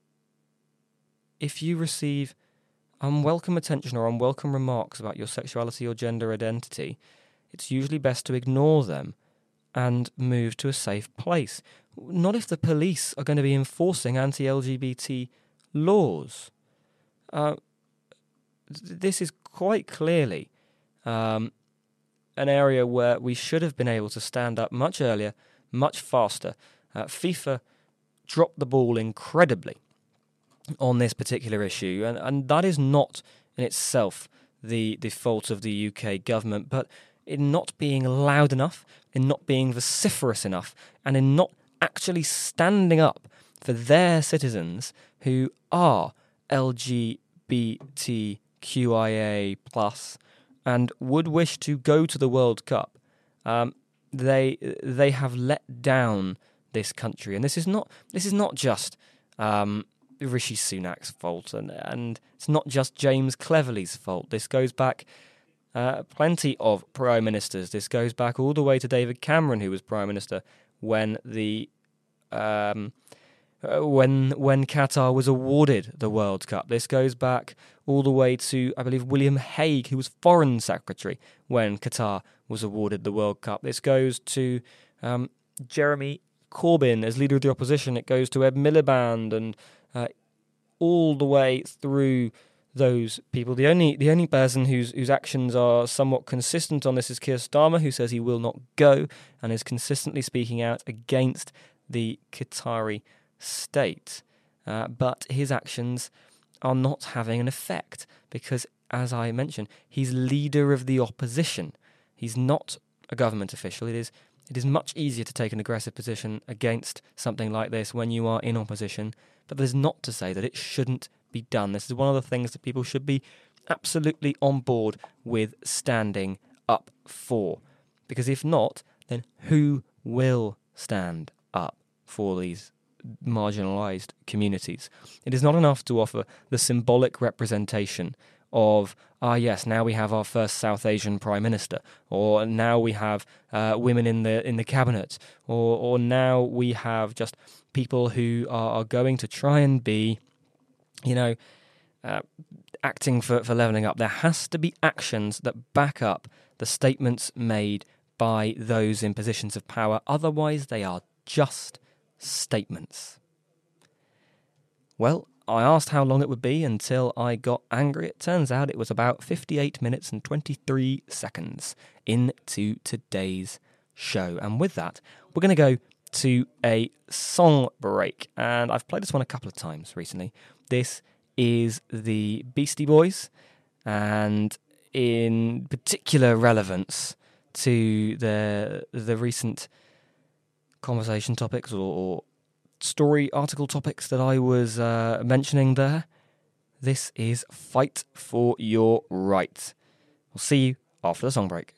if you receive unwelcome attention or unwelcome remarks about your sexuality or gender identity, it's usually best to ignore them and move to a safe place. Not if the police are going to be enforcing anti-L G B T laws. Uh, this is quite clearly um, an area where we should have been able to stand up much earlier, much faster. Uh, FIFA dropped the ball incredibly on this particular issue, and, and that is not in itself the, the fault of the U K government, but in not being loud enough, in not being vociferous enough, and in not actually standing up for their citizens who are L G B T Q I A plus and would wish to go to the World Cup. Um, they they have let down this country, and this is not this is not just um, Rishi Sunak's fault, and and it's not just James Cleverly's fault. This goes back uh, plenty of prime ministers. This goes back all the way to David Cameron, who was prime minister when the um, uh, when when Qatar was awarded the World Cup. This goes back all the way to, I believe, William Hague, who was foreign secretary when Qatar was awarded the World Cup. This goes to um, Jeremy Corbyn as leader of the opposition. It goes to Ed Miliband, and uh, all the way through those people. The only the only person whose whose actions are somewhat consistent on this is Keir Starmer, who says he will not go and is consistently speaking out against the Qatari state. Uh, but his actions are not having an effect because, as I mentioned, he's leader of the opposition. He's not a government official. It is it is much easier to take an aggressive position against something like this when you are in opposition, but that is not to say that it shouldn't be done. This is one of the things that people should be absolutely on board with standing up for. Because if not, then who will stand up for these marginalised communities? It is not enough to offer the symbolic representation of, ah yes, now we have our first South Asian Prime Minister, or now we have uh, women in the in the cabinet, or or now we have just people who are, are going to try and be, you know, uh, acting for, for levelling up. There has to be actions that back up the statements made by those in positions of power. Otherwise, they are just statements. Well, I asked how long it would be until I got angry. It turns out it was about fifty-eight minutes and twenty-three seconds into today's show. And with that, we're going to go to a song break. And I've played this one a couple of times recently. This is the Beastie Boys, and in particular relevance to the the recent conversation topics or, or story article topics that I was uh, mentioning there. This is Fight for Your Right. We'll see you after the song break.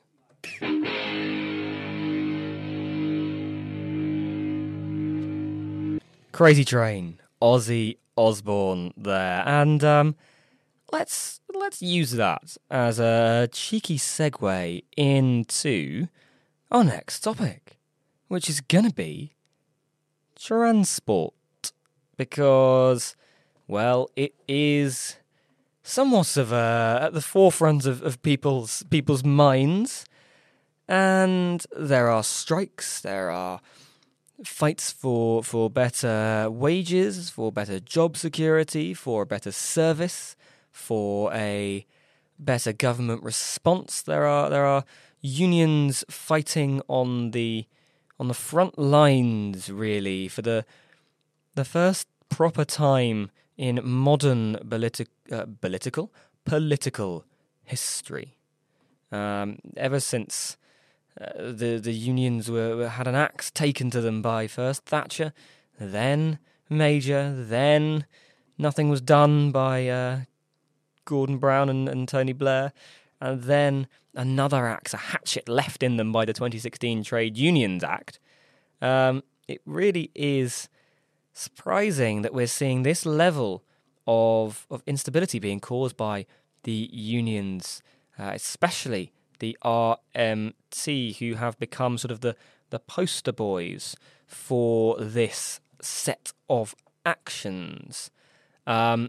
Crazy Train, Ozzy Osbourne there, and um, let's let's use that as a cheeky segue into our next topic, which is going to be transport, because, well, it is somewhat of a, at the forefront of, of people's people's minds, and there are strikes, there are fights for for better wages, for better job security, for better service, for a better government response. There are there are unions fighting on the on the front lines, really, for the the first proper time in modern politi- uh, political political history. Um, ever since uh, the the unions were, were had an axe taken to them by first Thatcher, then Major, then nothing was done by uh, Gordon Brown and, and Tony Blair, and then another axe, a hatchet left in them by the twenty sixteen Trade Unions Act. Um, it really is surprising that we're seeing this level of, of instability being caused by the unions, uh, especially the R M T, who have become sort of the, the poster boys for this set of actions. Um,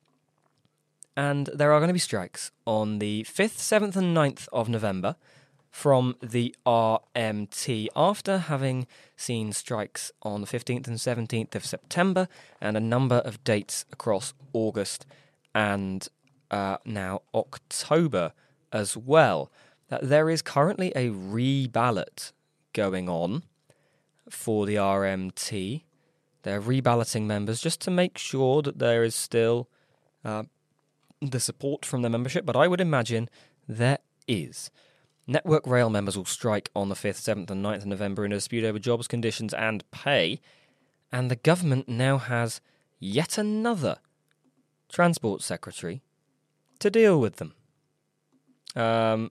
and there are going to be strikes on the fifth, seventh and ninth of November from the R M T, after having seen strikes on the fifteenth and seventeenth of September and a number of dates across August and uh, now October as well. Uh, there is currently a reballot going on for the R M T. They're reballoting members just to make sure that there is still uh, the support from the membership, but I would imagine there is. Network Rail members will strike on the fifth, seventh and ninth of November in a dispute over jobs, conditions and pay, and the government now has yet another Transport Secretary to deal with them. Um,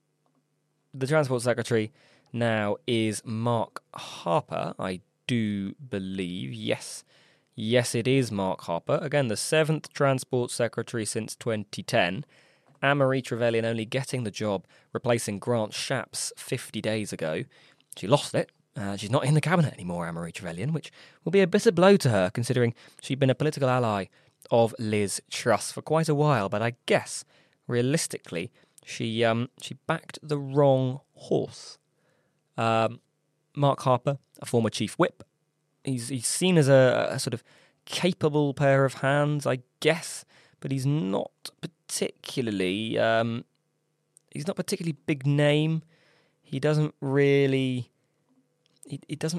the Transport Secretary now is Mark Harper, I do believe. Yes, yes it is Mark Harper. Again, the seventh Transport Secretary since twenty ten. Anne-Marie Trevelyan only getting the job, replacing Grant Shapps fifty days ago. She lost it. Uh, she's not in the cabinet anymore, Anne-Marie Trevelyan, which will be a bitter blow to her, considering she'd been a political ally of Liz Truss for quite a while. But I guess, realistically, she um, she backed the wrong horse. Um, Mark Harper, a former chief whip, he's he's seen as a, a sort of capable pair of hands, I guess, but he's not particularly um, he's not particularly big name. He doesn't really. He, he doesn't.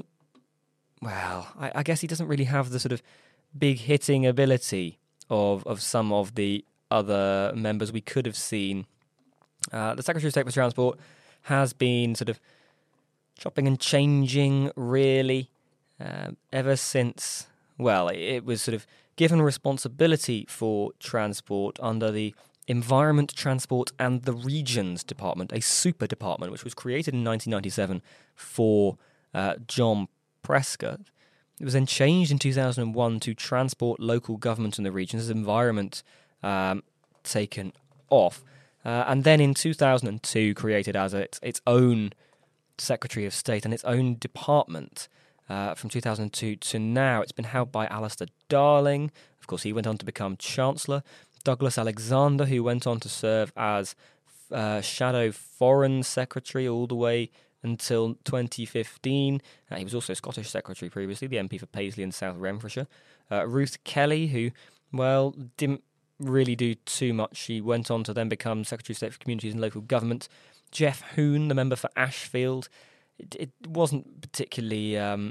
Well, I, I guess he doesn't really have the sort of big hitting ability of of some of the other members we could have seen. Uh, the Secretary of State for Transport has been sort of chopping and changing, really, uh, ever since. Well, it, it was sort of given responsibility for transport under the Environment, Transport and the Regions Department, a super department which was created in nineteen ninety-seven for uh, John Prescott. It was then changed in two thousand one to Transport, Local Government and the Regions, as Environment um, taken off. Uh, and then in two thousand two created as its, its own Secretary of State and its own department. Uh, from two thousand two to now, it's been held by Alistair Darling. Of course, he went on to become Chancellor. Douglas Alexander, who went on to serve as uh, Shadow Foreign Secretary all the way until twenty fifteen. Uh, he was also Scottish Secretary previously, the M P for Paisley and South Renfrewshire. Uh, Ruth Kelly, who, well, didn't really do too much. She went on to then become Secretary of State for Communities and Local Government. Jeff Hoon, the member for Ashfield. It, it wasn't particularly, um,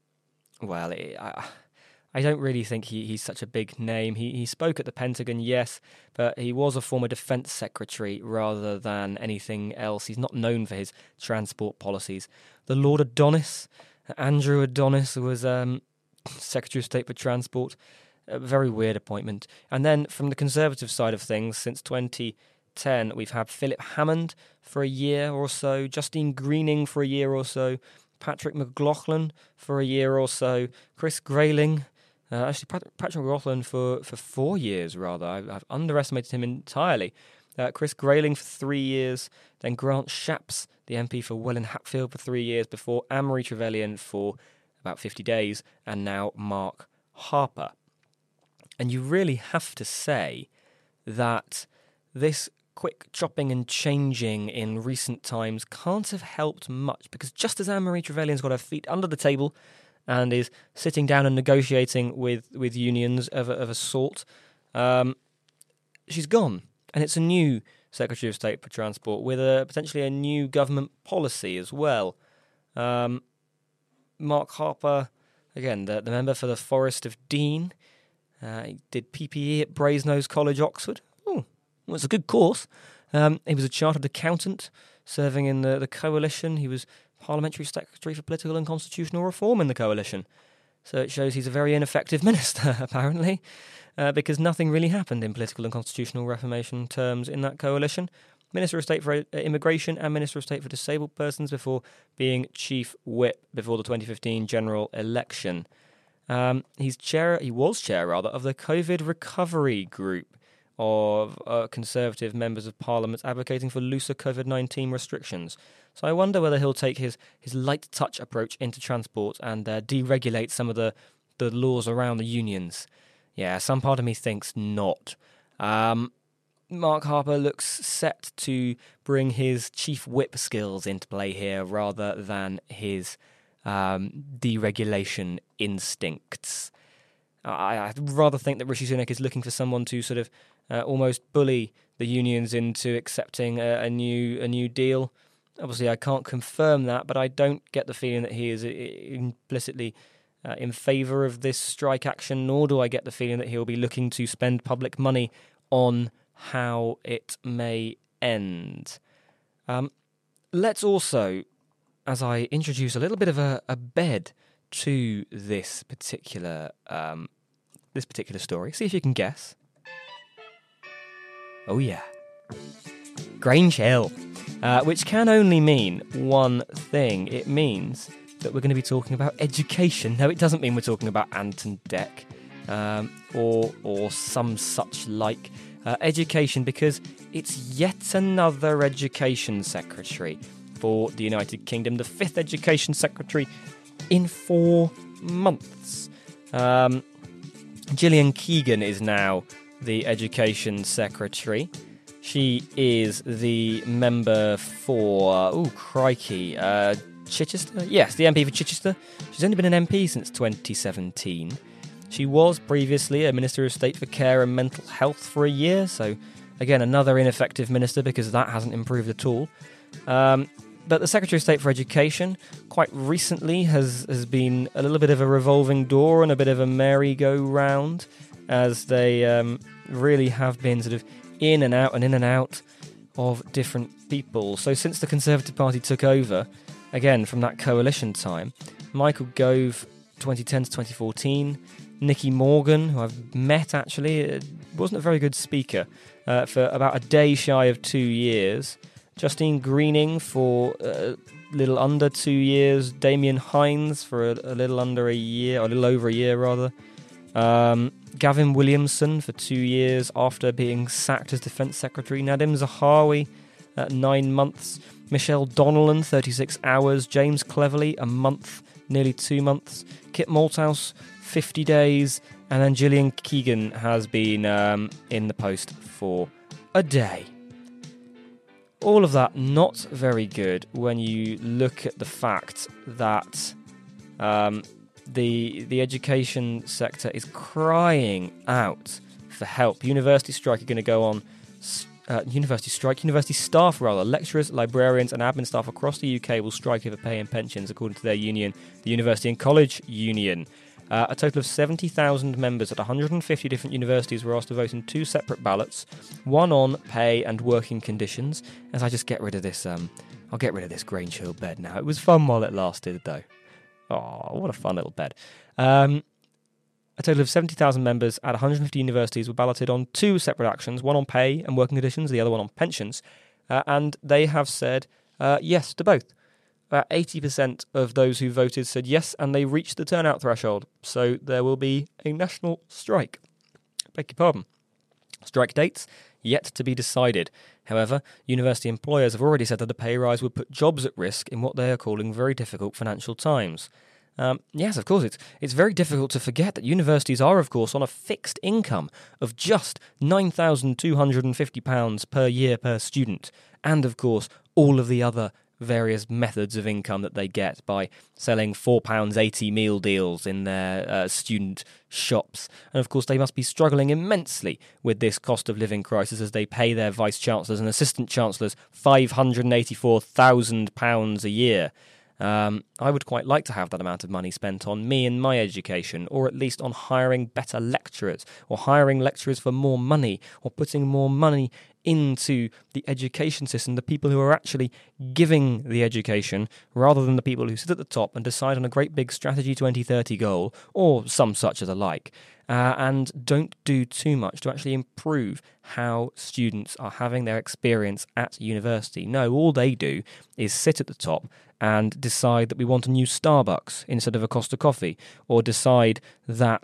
well, it, I, I don't really think he, he's such a big name. He he spoke at the Pentagon, yes, but he was a former defence secretary rather than anything else. He's not known for his transport policies. The Lord Adonis, Andrew Adonis, was um, Secretary of State for Transport. A very weird appointment. And then from the Conservative side of things, since twenty ten, we've had Philip Hammond for a year or so, Justine Greening for a year or so, Patrick McLaughlin for a year or so, Chris Grayling, uh, actually Pat- Patrick McLaughlin for, for four years rather. I've, I've underestimated him entirely. Uh, Chris Grayling for three years, then Grant Shapps, the M P for Welwyn Hatfield for three years before, Anne-Marie Trevelyan for about fifty days, and now Mark Harper. And you really have to say that this quick chopping and changing in recent times can't have helped much, because just as Anne-Marie Trevelyan's got her feet under the table and is sitting down and negotiating with, with unions of a, of a sort, um, she's gone. And it's a new Secretary of State for Transport with a potentially a new government policy as well. Um, Mark Harper, again, the, the member for the Forest of Dean, uh, he did P P E at Brasenose College, Oxford. Oh, it was a good course. Um, he was a chartered accountant serving in the, the coalition. He was Parliamentary Secretary for Political and Constitutional Reform in the coalition. So it shows he's a very ineffective minister, apparently, uh, because nothing really happened in political and constitutional reformation terms in that coalition. Minister of State for Immigration and Minister of State for Disabled Persons before being Chief Whip before the twenty fifteen general election. Um, he's chair. He was chair, rather, of the COVID recovery group of uh, Conservative members of Parliament advocating for looser COVID nineteen restrictions. So I wonder whether he'll take his, his light touch approach into transport and uh, deregulate some of the, the laws around the unions. Yeah, some part of me thinks not. Um, Mark Harper looks set to bring his chief whip skills into play here rather than his um, deregulation instincts. I, I'd rather think that Rishi Sunak is looking for someone to sort of uh, almost bully the unions into accepting a, a new a new deal. Obviously, I can't confirm that, but I don't get the feeling that he is implicitly uh, in favour of this strike action, nor do I get the feeling that he'll be looking to spend public money on how it may end. Um, let's also, as I introduce a little bit of a, a bed to this particular um, this particular story, see if you can guess. Oh yeah, Grange Hill. Uh, which can only mean one thing. It means that we're going to be talking about education. No, it doesn't mean we're talking about Ant and Dec um, or or some such like uh, education, because it's yet another education secretary for the United Kingdom, the fifth education secretary in four months. Um, Gillian Keegan is now the education secretary. She is the member for, oh crikey, uh, Chichester? Yes, the M P for Chichester. She's only been an M P since twenty seventeen. She was previously a Minister of State for Care and Mental Health for a year, so again, another ineffective minister because that hasn't improved at all. Um, but the Secretary of State for Education quite recently has, has been a little bit of a revolving door and a bit of a merry-go-round, as they um, really have been sort of in and out and in and out of different people. So since the Conservative Party took over, again, from that coalition time, Michael Gove, twenty ten to twenty fourteen, Nicky Morgan, who I've met actually, wasn't a very good speaker, uh, for about a day shy of two years, Justine Greening for a little under two years, Damien Hines for a, a little under a year, or a little over a year rather, um, Gavin Williamson for two years after being sacked as Defence Secretary, Nadhim Zahawi at nine months, Michelle Donnellan, thirty-six hours, James Cleverly, a month, nearly two months, Kit Malthouse, fifty days, and then Gillian Keegan has been um, in the post for a day. All of that not very good when you look at the fact that um, the the education sector is crying out for help. University strike are going to go on. Uh, university strike, university staff rather, lecturers, librarians and admin staff across the U K will strike over pay and pensions, according to their union, the University and College Union. Uh, a total of seventy thousand members at one hundred fifty different universities were asked to vote in two separate ballots, one on pay and working conditions. As I just get rid of this, um, I'll get rid of this Grange Hill bed now. It was fun while it lasted, though. Oh, what a fun little bed. Um, a total of seventy thousand members at one hundred fifty universities were balloted on two separate actions, one on pay and working conditions, the other one on pensions, uh, and they have said uh, yes to both. About eighty percent of those who voted said yes, and they reached the turnout threshold. So there will be a national strike. Beg your pardon. Strike dates yet to be decided. However, university employers have already said that a pay rise would put jobs at risk in what they are calling very difficult financial times. Um, yes, of course, it's it's very difficult to forget that universities are, of course, on a fixed income of just nine thousand two hundred fifty pounds per year per student, and, of course, all of the other various methods of income that they get by selling four pounds eighty meal deals in their uh, student shops. And of course they must be struggling immensely with this cost of living crisis as they pay their vice-chancellors and assistant chancellors five hundred eighty-four thousand pounds a year. Um, I would quite like to have that amount of money spent on me and my education, or at least on hiring better lecturers, or hiring lecturers for more money, or putting more money into the education system, the people who are actually giving the education, rather than the people who sit at the top and decide on a great big Strategy twenty thirty goal, or some such as alike, uh, and don't do too much to actually improve how students are having their experience at university. No, all they do is sit at the top and decide that we want a new Starbucks instead of a Costa Coffee, or decide that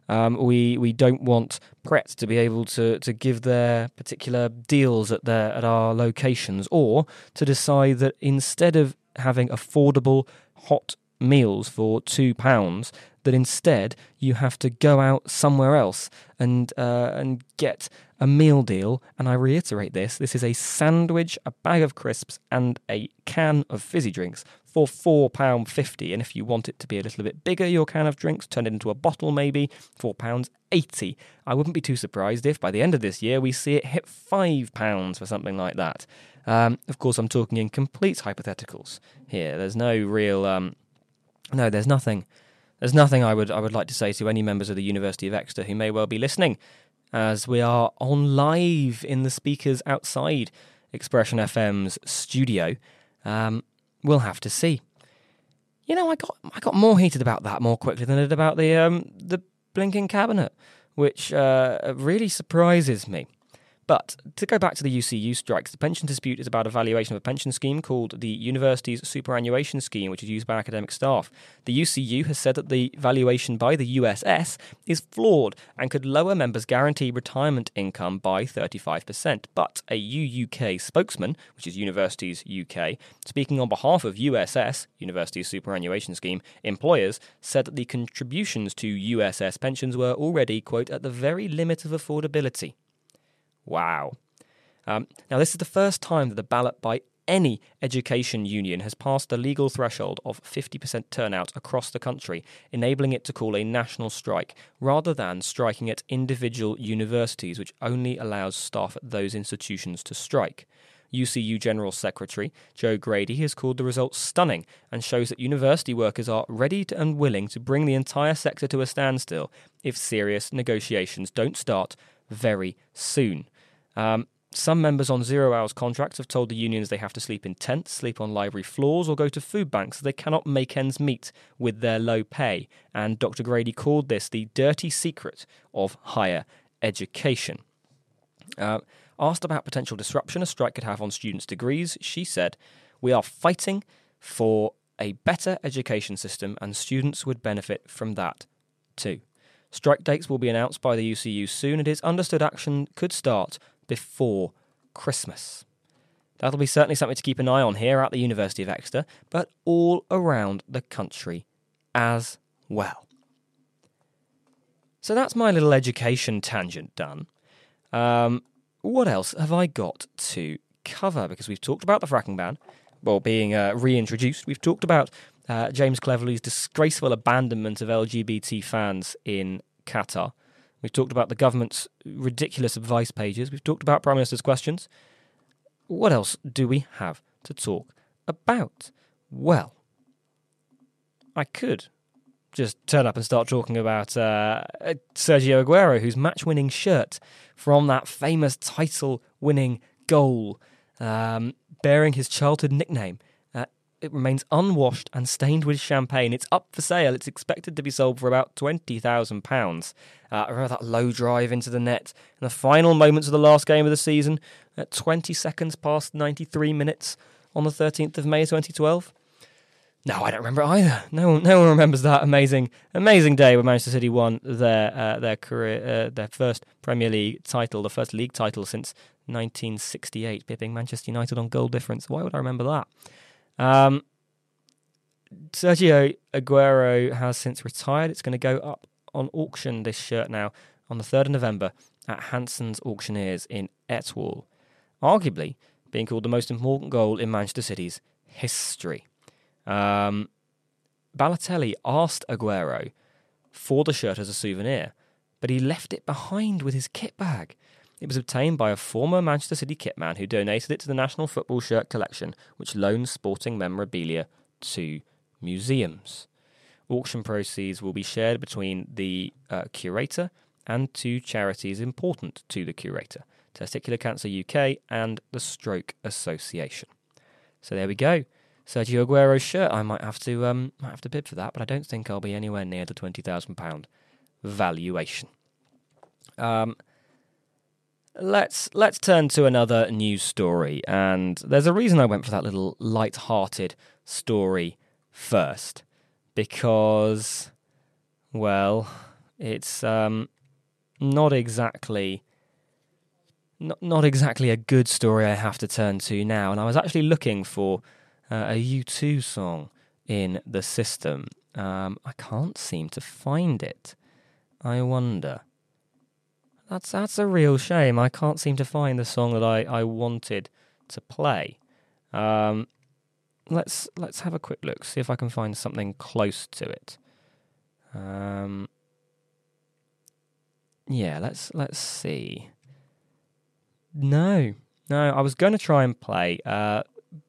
Um, we we don't want Pret to be able to, to give their particular deals at their at our locations, or to decide that instead of having affordable hot meals for two pounds, that instead you have to go out somewhere else and uh, and get a meal deal. And I reiterate this: this is a sandwich, a bag of crisps, and a can of fizzy drinks for four pounds fifty. And if you want it to be a little bit bigger, your can of drinks, turn it into a bottle maybe, four pounds eighty. I wouldn't be too surprised if by the end of this year we see it hit five pounds for something like that. Um, of course, I'm talking in complete hypotheticals here. There's no real... Um, no, there's nothing... There's nothing I would I would like to say to any members of the University of Exeter who may well be listening, as we are on live in the speakers outside Expression F M's studio. Um, we'll have to see. You know, I got I got more heated about that more quickly than I did about the um, the blinking cabinet, which uh, really surprises me. But to go back to the U C U strikes, the pension dispute is about a valuation of a pension scheme called the University's Superannuation Scheme, which is used by academic staff. The U C U has said that the valuation by the U S S is flawed and could lower members' guaranteed retirement income by thirty-five percent. But a U U K spokesman, which is Universities U K, speaking on behalf of U S S, University's Superannuation Scheme, employers, said that the contributions to U S S pensions were already, quote, at the very limit of affordability. Wow. Um, now, this is the first time that the ballot by any education union has passed the legal threshold of fifty percent turnout across the country, enabling it to call a national strike, rather than striking at individual universities, which only allows staff at those institutions to strike. U C U General Secretary Joe Grady has called the results stunning and shows that university workers are ready to and willing to bring the entire sector to a standstill if serious negotiations don't start very soon. Um, some members on zero-hours contracts have told the unions they have to sleep in tents, sleep on library floors, or go to food banks as they cannot make ends meet with their low pay. And Doctor Grady called this the dirty secret of higher education. Uh, asked about potential disruption a strike could have on students' degrees, she said, "We are fighting for a better education system, and students would benefit from that too. Strike dates will be announced by the U C U soon, and it's understood action could start before Christmas." That'll be certainly something to keep an eye on here at the University of Exeter, but all around the country as well. So that's my little education tangent done. Um, what else have I got to cover? Because we've talked about the fracking ban, well, being uh, reintroduced. We've talked about uh, James Cleverly's disgraceful abandonment of L G B T fans in Qatar. We've talked about the government's ridiculous advice pages. We've talked about Prime Minister's questions. What else do we have to talk about? Well, I could just turn up and start talking about uh, Sergio Aguero, whose match-winning shirt from that famous title-winning goal, um, bearing his childhood nickname, it remains unwashed and stained with champagne. It's up for sale. It's expected to be sold for about twenty thousand pounds. Uh, I remember that low drive into the net in the final moments of the last game of the season at twenty seconds past ninety-three minutes on the thirteenth of May twenty twelve. No, I don't remember either. No one, no one remembers that amazing, amazing day when Manchester City won their uh, their career, uh, their first Premier League title, the first league title since nineteen sixty-eight, pipping Manchester United on goal difference. Why would I remember that? Um, Sergio Aguero has since retired. It's going to go up on auction, this shirt now, on the third of November at Hanson's Auctioneers in Etwall, arguably being called the most important goal in Manchester City's history. Um, Balotelli asked Aguero for the shirt as a souvenir, but he left it behind with his kit bag. It was obtained by a former Manchester City kitman who donated it to the National Football Shirt Collection, which loans sporting memorabilia to museums. Auction proceeds will be shared between the uh, curator and two charities important to the curator, Testicular Cancer U K and the Stroke Association. So there we go. Sergio Aguero's shirt. I might have to um, might have to bid for that, but I don't think I'll be anywhere near the twenty thousand pounds valuation. Um... Let's let's turn to another news story, and there's a reason I went for that little light-hearted story first, because, well, It's um, not exactly not not exactly a good story I have to turn to now. And I was actually looking for uh, a U two song in the system. Um, I can't seem to find it. I wonder. That's that's a real shame. I can't seem to find the song that I, I wanted to play. Um, let's let's have a quick look, see if I can find something close to it. Um, yeah, let's let's see. No, no, I was going to try and play uh,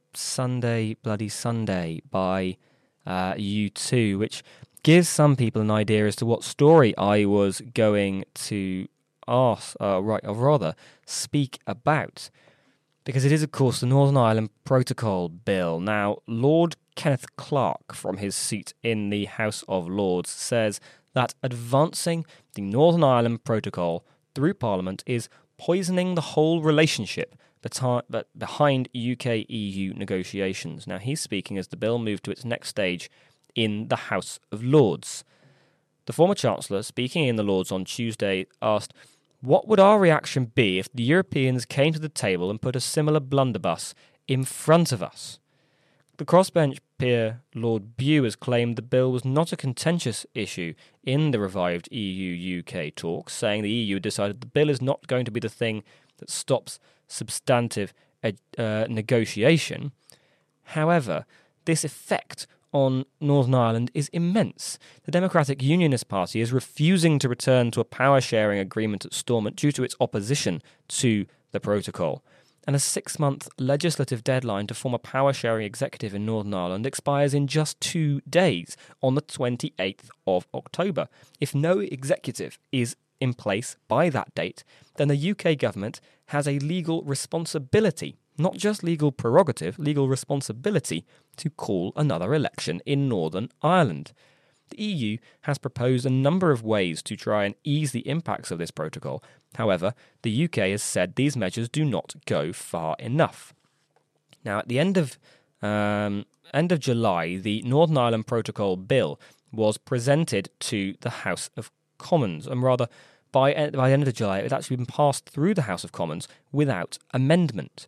Sunday Bloody Sunday by uh, U two, which gives some people an idea as to what story I was going to ask, uh, right, or rather, speak about. Because it is, of course, the Northern Ireland Protocol Bill. Now, Lord Kenneth Clarke, from his seat in the House of Lords, says that advancing the Northern Ireland Protocol through Parliament is poisoning the whole relationship beti- behind U K E U negotiations. Now, he's speaking as the bill moved to its next stage in the House of Lords. The former Chancellor, speaking in the Lords on Tuesday, asked, "What would our reaction be if the Europeans came to the table and put a similar blunderbuss in front of us?" The crossbench peer Lord Bew has claimed the bill was not a contentious issue in the revived E U U K talks, saying the E U decided the bill is not going to be the thing that stops substantive uh, negotiation. However, this effect on Northern Ireland is immense. The Democratic Unionist Party is refusing to return to a power-sharing agreement at Stormont due to its opposition to the protocol. And a six-month legislative deadline to form a power-sharing executive in Northern Ireland expires in just two days, on the twenty-eighth of October. If no executive is in place by that date, then the U K government has a legal responsibility, not just legal prerogative, legal responsibility, to call another election in Northern Ireland. The E U has proposed a number of ways to try and ease the impacts of this protocol. However, the U K has said these measures do not go far enough. Now, at the end of um, end of July, the Northern Ireland Protocol Bill was presented to the House of Commons, and rather, by, by the end of July, it had actually been passed through the House of Commons without amendment.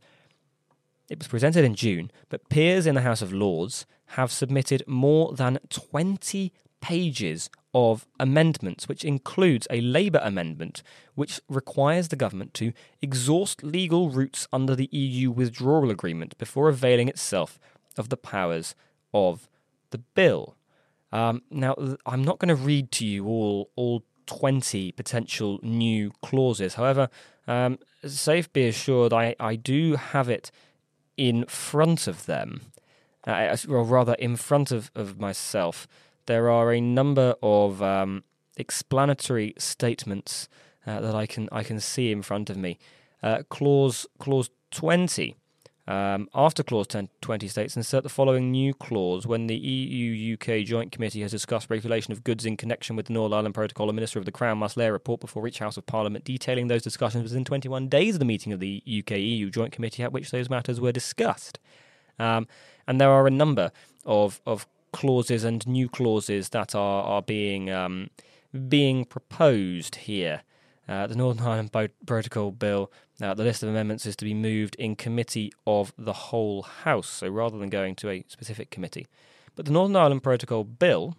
It was presented in June, but peers in the House of Lords have submitted more than twenty pages of amendments, which includes a Labour amendment which requires the government to exhaust legal routes under the E U withdrawal agreement before availing itself of the powers of the bill. Um, now, I'm not going to read to you all all twenty potential new clauses. However, um, safe be assured, I, I do have it in front of them, uh, or rather in front of, of myself. There are a number of um, explanatory statements uh, that I can I can see in front of me. Uh, clause clause twenty. Um, after clause ten, twenty states, insert the following new clause: when the E U U K Joint Committee has discussed regulation of goods in connection with the Northern Ireland Protocol, the Minister of the Crown must lay a report before each House of Parliament detailing those discussions within twenty-one days of the meeting of the U K E U Joint Committee at which those matters were discussed. Um, and there are a number of of clauses and new clauses that are are being um, being proposed here. Uh, the Northern Ireland Protocol Bill, uh, the list of amendments is to be moved in committee of the whole House, so rather than going to a specific committee. But the Northern Ireland Protocol Bill,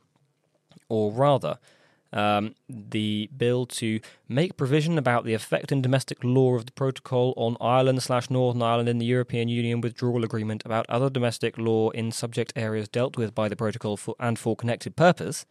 or rather, um, the bill to make provision about the effect in domestic law of the protocol on Ireland slash Northern Ireland in the European Union withdrawal agreement about other domestic law in subject areas dealt with by the protocol for, and for connected purpose.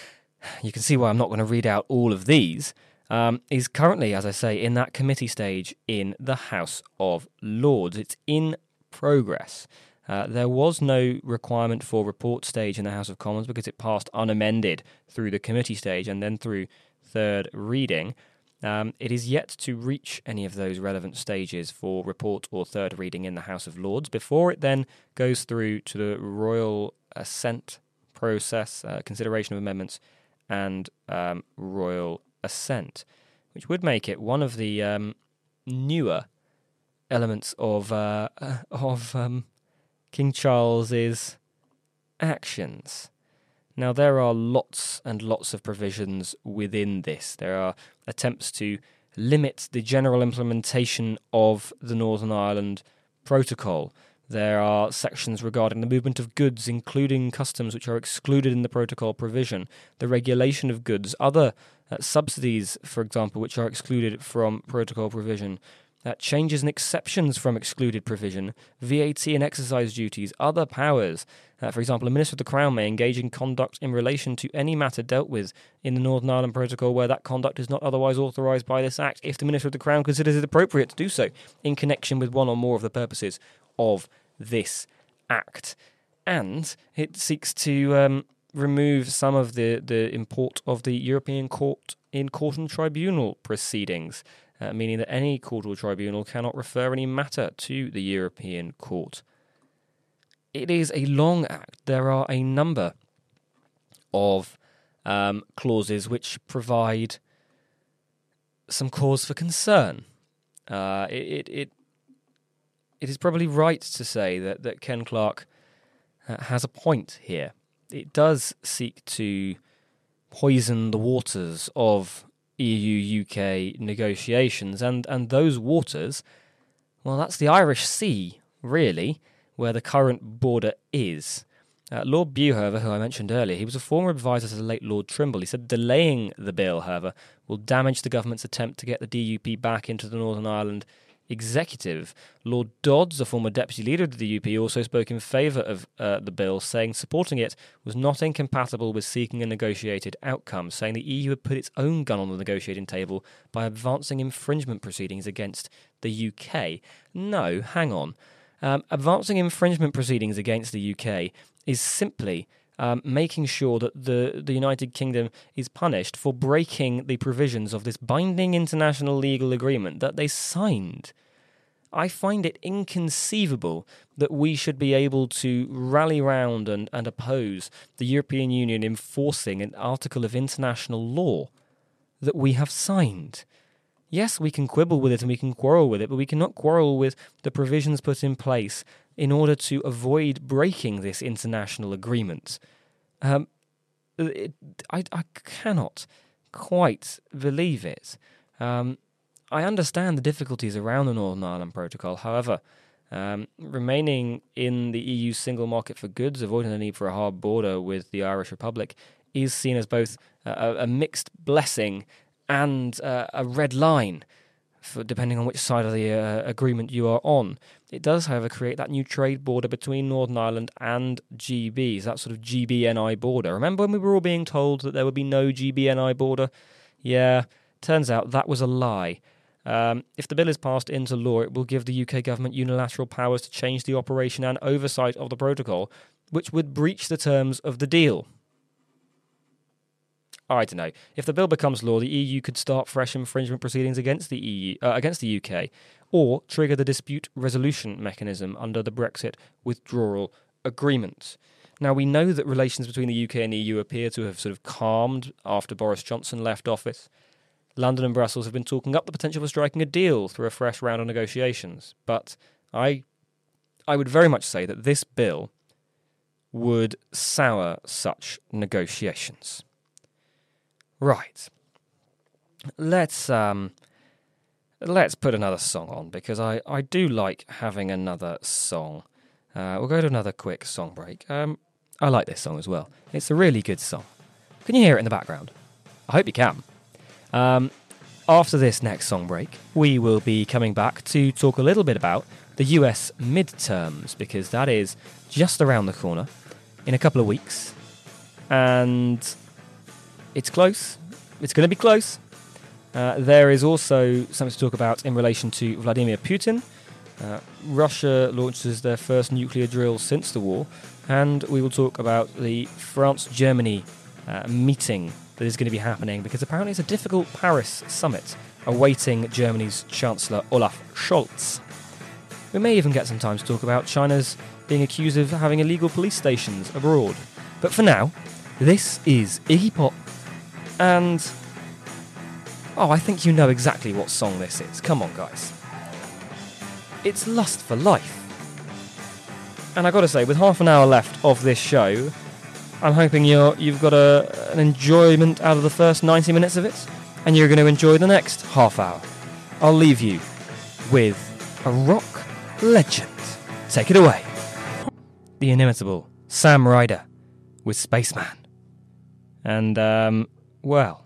You can see why I'm not going to read out all of these. Um, is currently, as I say, in that committee stage in the House of Lords. It's in progress. Uh, there was no requirement for report stage in the House of Commons because it passed unamended through the committee stage and then through third reading. Um, it is yet to reach any of those relevant stages for report or third reading in the House of Lords before it then goes through to the royal assent process, uh, consideration of amendments, and um, royal assent, which would make it one of the um, newer elements of uh, of um, King Charles's actions. Now, there are lots and lots of provisions within this. There are attempts to limit the general implementation of the Northern Ireland Protocol. There are sections regarding the movement of goods, including customs, which are excluded in the protocol provision, the regulation of goods, other uh, subsidies, for example, which are excluded from protocol provision, uh, changes and exceptions from excluded provision, V A T and exercise duties, other powers. Uh, for example, a Minister of the Crown may engage in conduct in relation to any matter dealt with in the Northern Ireland Protocol where that conduct is not otherwise authorised by this Act, if the Minister of the Crown considers it appropriate to do so, in connection with one or more of the purposes of this Act. And it seeks to um, remove some of the, the import of the European Court in Court and Tribunal proceedings, uh, meaning that any court or tribunal cannot refer any matter to the European Court. It is a long Act. There are a number of um, clauses which provide some cause for concern. Uh, it, it, it It is probably right to say that, that Ken Clarke uh, has a point here. It does seek to poison the waters of E U U K negotiations, and, and those waters, well, that's the Irish Sea, really, where the current border is. Uh, Lord Bew, however, who I mentioned earlier, he was a former advisor to the late Lord Trimble. He said delaying the bill, however, will damage the government's attempt to get the D U P back into the Northern Ireland executive. Lord Dodds, a former deputy leader of the D U P, also spoke in favour of uh, the bill, saying supporting it was not incompatible with seeking a negotiated outcome, saying the E U had put its own gun on the negotiating table by advancing infringement proceedings against the U K. No, hang on. Um, advancing infringement proceedings against the U K is simply um, making sure that the, the United Kingdom is punished for breaking the provisions of this binding international legal agreement that they signed. I find it inconceivable that we should be able to rally round and, and oppose the European Union enforcing an article of international law that we have signed. Yes, we can quibble with it and we can quarrel with it, but we cannot quarrel with the provisions put in place in order to avoid breaking this international agreement. Um, it, I, I cannot quite believe it. Um, I understand the difficulties around the Northern Ireland Protocol. However, um, remaining in the E U single market for goods, avoiding the need for a hard border with the Irish Republic, is seen as both a, a mixed blessing and uh, a red line, for depending on which side of the uh, agreement you are on. It does, however, create that new trade border between Northern Ireland and G Bs, that sort of G B N I border. Remember when we were all being told that there would be no G B N I border? Yeah, turns out that was a lie. Um, if the bill is passed into law, it will give the U K government unilateral powers to change the operation and oversight of the protocol, which would breach the terms of the deal. I don't know. If the bill becomes law, the E U could start fresh infringement proceedings against the E U, uh, against the U K, or trigger the dispute resolution mechanism under the Brexit withdrawal agreement. Now, we know that relations between the U K and E U appear to have sort of calmed after Boris Johnson left office. London and Brussels have been talking up the potential for striking a deal through a fresh round of negotiations. But I, I would very much say that this bill would sour such negotiations. Right. Let's um let's put another song on, because I, I do like having another song. Uh, we'll go to another quick song break. Um I like this song as well. It's a really good song. Can you hear it in the background? I hope you can. Um after this next song break, we will be coming back to talk a little bit about the U S midterms, because that is just around the corner in a couple of weeks. And it's close. It's going to be close. Uh, there is also something to talk about in relation to Vladimir Putin. Uh, Russia launches their first nuclear drill since the war. And we will talk about the France-Germany uh, meeting that is going to be happening, because apparently it's a difficult Paris summit awaiting Germany's Chancellor Olaf Scholz. We may even get some time to talk about China's being accused of having illegal police stations abroad. But for now, this is Iggy Pop. And, oh, I think you know exactly what song this is. Come on, guys. It's Lust for Life. And I got to say, with half an hour left of this show, I'm hoping you're, you've got a, an enjoyment out of the first ninety minutes of it, and you're going to enjoy the next half hour. I'll leave you with a rock legend. Take it away. The inimitable Sam Ryder with Spaceman. And, um, well,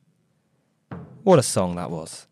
what a song that was.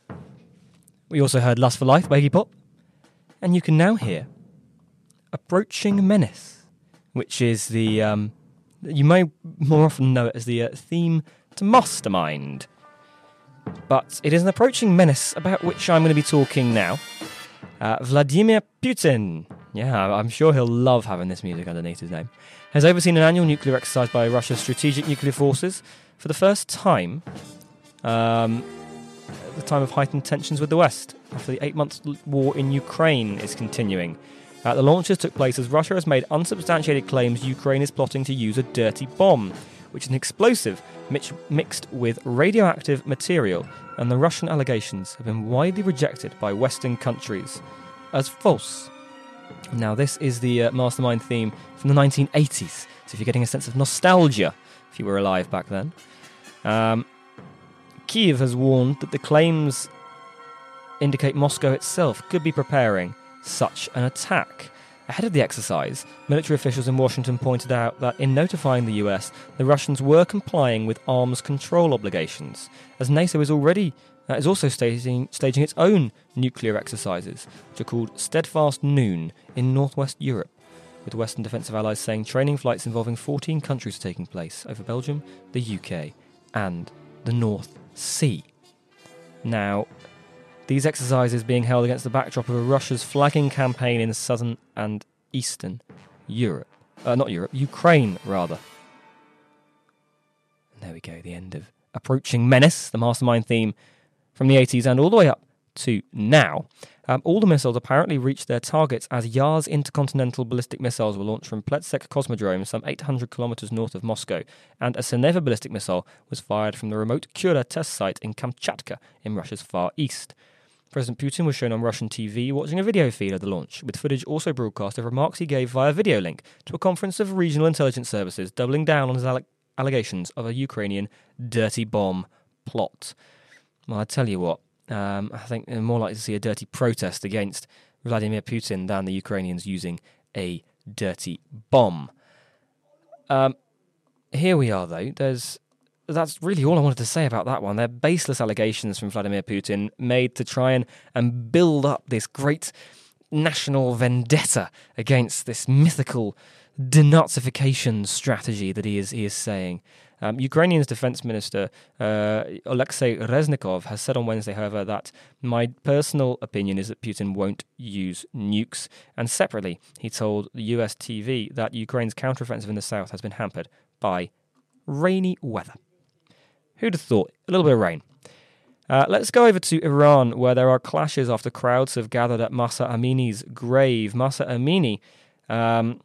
We also heard Lust for Life by Iggy Pop. And you can now hear Approaching Menace, which is the, um, you may more often know it as the uh, theme to Mastermind. But it is an approaching menace about which I'm going to be talking now. Uh, Vladimir Putin, yeah, I'm sure he'll love having this music underneath his name, has overseen an annual nuclear exercise by Russia's strategic nuclear forces for the first time um, at the time of heightened tensions with the West, after the eight-month war in Ukraine is continuing. Uh, the launches took place as Russia has made unsubstantiated claims Ukraine is plotting to use a dirty bomb, which is an explosive mix- mixed with radioactive material, and the Russian allegations have been widely rejected by Western countries as false. Now, this is the uh, Mastermind theme from the nineteen eighties, so if you're getting a sense of nostalgia, if you were alive back then. Um, Kyiv has warned that the claims indicate Moscow itself could be preparing such an attack. Ahead of the exercise, military officials in Washington pointed out that in notifying the U S, the Russians were complying with arms control obligations, as NATO is already uh, is also staging, staging its own nuclear exercises, which are called Steadfast Noon in northwest Europe, with Western defensive allies saying training flights involving fourteen countries are taking place over Belgium, the U K, and the North Sea. Now, these exercises being held against the backdrop of Russia's flagging campaign in southern and eastern Europe. Uh, not Europe, Ukraine, rather. And there we go, the end of Approaching Menace, the Mastermind theme from the eighties and all the way up to now. Um, all the missiles apparently reached their targets as Yars intercontinental ballistic missiles were launched from Pletsek Cosmodrome, some eight hundred kilometers north of Moscow, and a Seneva ballistic missile was fired from the remote Kura test site in Kamchatka in Russia's far east. President Putin was shown on Russian T V watching a video feed of the launch, with footage also broadcast of remarks he gave via video link to a conference of regional intelligence services, doubling down on his alle- allegations of a Ukrainian dirty bomb plot. Well, I tell you what, um, I think they're more likely to see a dirty protest against Vladimir Putin than the Ukrainians using a dirty bomb. Um, here we are, though. There's That's really all I wanted to say about that one. They're baseless allegations from Vladimir Putin made to try and, and build up this great national vendetta against this mythical denazification strategy that he is he is saying. Um, Ukrainian's defense minister, uh, Alexei Reznikov, has said on Wednesday, however, that my personal opinion is that Putin won't use nukes. And separately, he told the U S T V that Ukraine's counteroffensive in the south has been hampered by rainy weather. Who'd have thought? A little bit of rain. Uh, let's go over to Iran, where there are clashes after crowds have gathered at Mahsa Amini's grave. Mahsa Amini, um,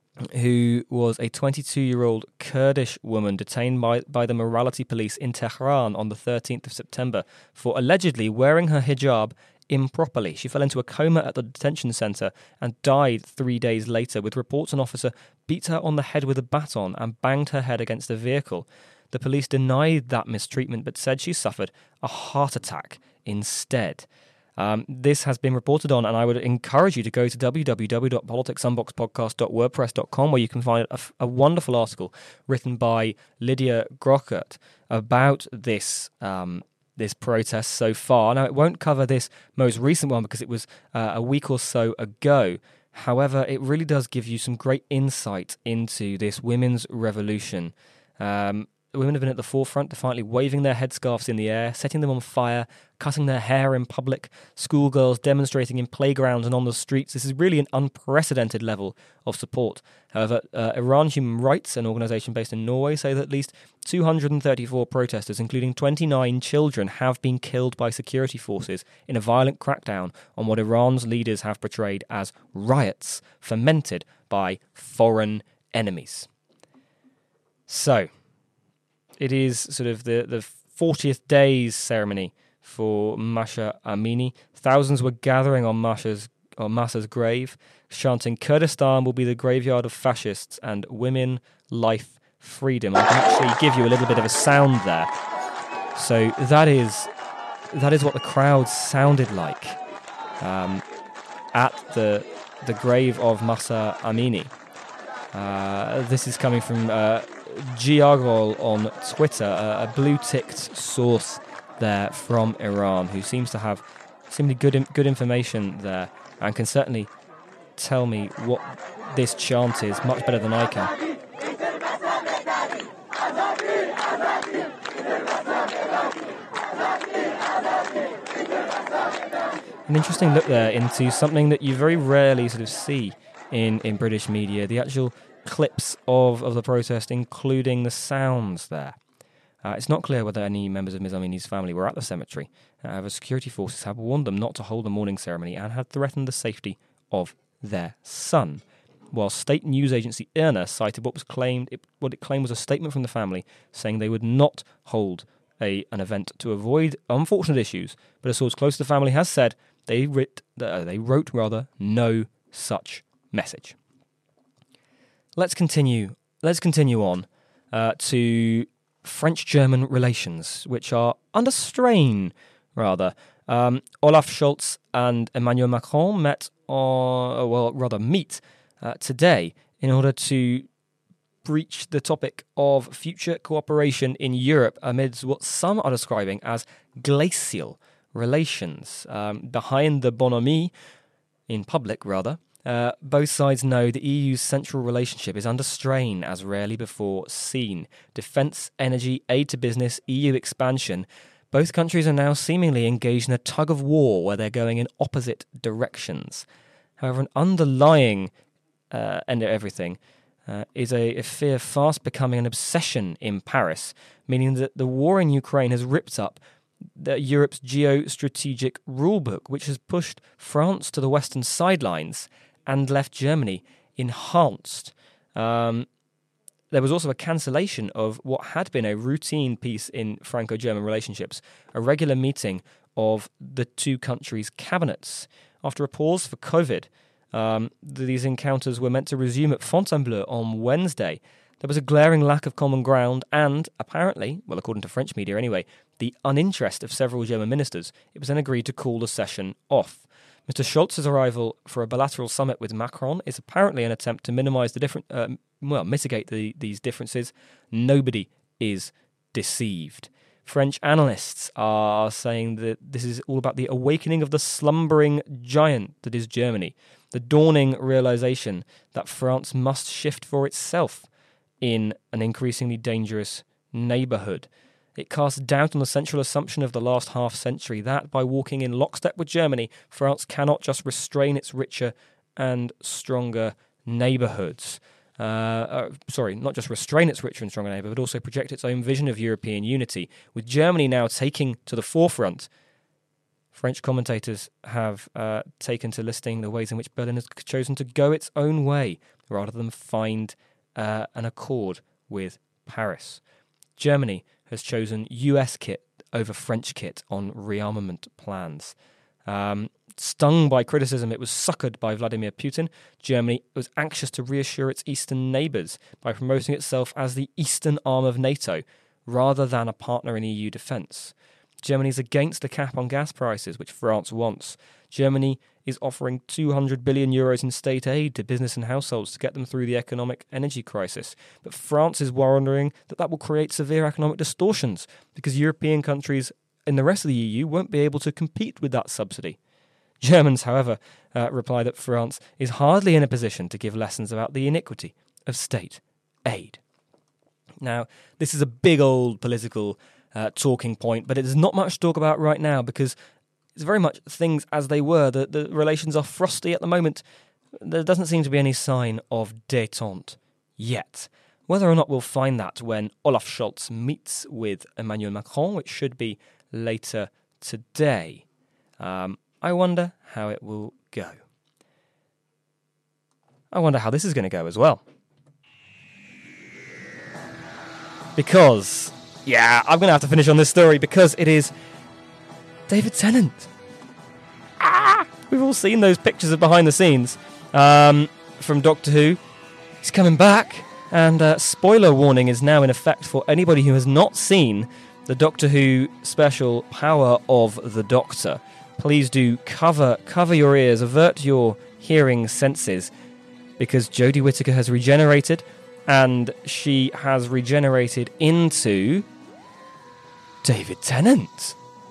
who was a twenty-two-year-old Kurdish woman detained by, by the morality police in Tehran on the thirteenth of September for allegedly wearing her hijab improperly. She fell into a coma at the detention centre and died three days later, with reports an officer beat her on the head with a baton and banged her head against a vehicle. The police denied that mistreatment but said she suffered a heart attack instead. Um, this has been reported on, and I would encourage you to go to w w w dot politics unboxed podcast dot wordpress dot com, where you can find a, a wonderful article written by Lydia Grockert about this um, this protest so far. Now, it won't cover this most recent one because it was uh, a week or so ago. However, it really does give you some great insight into this women's revolution. Um, Women have been at the forefront, defiantly waving their headscarves in the air, setting them on fire, cutting their hair in public, schoolgirls demonstrating in playgrounds and on the streets. This is really an unprecedented level of support. However, uh, Iran Human Rights, an organisation based in Norway, say that at least two hundred thirty-four protesters, including twenty-nine children, have been killed by security forces in a violent crackdown on what Iran's leaders have portrayed as riots fomented by foreign enemies. So, it is sort of the, the fortieth day's ceremony for Mahsa Amini. Thousands were gathering on Mahsa's on Massa's grave, chanting, "Kurdistan will be the graveyard of fascists," and "Women, life, freedom." I can actually give you a little bit of a sound there. So that is that is what the crowd sounded like um, at the the grave of Mahsa Amini. Uh, this is coming from uh, Giagol on Twitter, a, a blue-ticked source there from Iran, who seems to have seemingly good good information there, and can certainly tell me what this chant is much better than I can. An interesting look there into something that you very rarely sort of see in, in British media, the actual clips of, of the protest, including the sounds there. Uh, it's not clear whether any members of Miz Amini's family were at the cemetery. However, security forces have warned them not to hold a mourning ceremony and had threatened the safety of their son. While state news agency I R N A cited what was claimed, it, what it claimed was a statement from the family saying they would not hold a an event to avoid unfortunate issues, but a source close to the family has said they writ, uh, they wrote rather no such message. Let's continue. Let's continue on uh, to French-German relations, which are under strain, rather. Um, Olaf Scholz and Emmanuel Macron met, on, well, rather meet uh, today in order to breach the topic of future cooperation in Europe amidst what some are describing as glacial relations. Um, behind the bonhomie, in public rather, uh, both sides know the E U's central relationship is under strain as rarely before seen. Defence, energy, aid to business, E U expansion. Both countries are now seemingly engaged in a tug of war where they're going in opposite directions. However, an underlying uh, end of everything uh, is a, a fear fast becoming an obsession in Paris, meaning that the war in Ukraine has ripped up the Europe's geostrategic rulebook, which has pushed France to the western sidelines and left Germany enhanced. Um, there was also a cancellation of what had been a routine piece in Franco-German relationships, a regular meeting of the two countries' cabinets. After a pause for COVID, um, these encounters were meant to resume at Fontainebleau on Wednesday. There was a glaring lack of common ground and, apparently, well, according to French media anyway, the uninterest of several German ministers. It was then agreed to call the session off. Mister Scholz's arrival for a bilateral summit with Macron is apparently an attempt to minimise the different, uh, well, mitigate the, these differences. Nobody is deceived. French analysts are saying that this is all about the awakening of the slumbering giant that is Germany, the dawning realisation that France must shift for itself in an increasingly dangerous neighbourhood. It casts doubt on the central assumption of the last half-century that, by walking in lockstep with Germany, France cannot just restrain its richer and stronger neighbourhoods. Uh, uh, sorry, not just restrain its richer and stronger neighbour, but also project its own vision of European unity. With Germany now taking to the forefront, French commentators have uh, taken to listing the ways in which Berlin has chosen to go its own way, rather than find uh, an accord with Paris. Germany has chosen U S kit over French kit on rearmament plans. Um, stung by criticism, it was succoured by Vladimir Putin. Germany was anxious to reassure its eastern neighbours by promoting itself as the eastern arm of NATO, rather than a partner in E U defence. Germany is against the cap on gas prices, which France wants. Germany is offering two hundred billion euros in state aid to business and households to get them through the economic energy crisis. But France is wondering that that will create severe economic distortions because European countries in the rest of the E U won't be able to compete with that subsidy. Germans, however, uh, reply that France is hardly in a position to give lessons about the iniquity of state aid. Now, this is a big old political uh, talking point, but it is not much to talk about right now because it's very much things as they were. The, the relations are frosty at the moment. There doesn't seem to be any sign of détente yet. Whether or not we'll find that when Olaf Scholz meets with Emmanuel Macron, which should be later today, um, I wonder how it will go. I wonder how this is going to go as well. Because, yeah, I'm going to have to finish on this story because it is David Tennant. Ah! we've all seen those pictures of behind the scenes um, from Doctor Who. He's coming back, and uh, spoiler warning is now in effect for anybody who has not seen the Doctor Who special Power of the Doctor. Please do cover cover your ears, avert your hearing senses, because Jodie Whittaker has regenerated, and she has regenerated into David Tennant,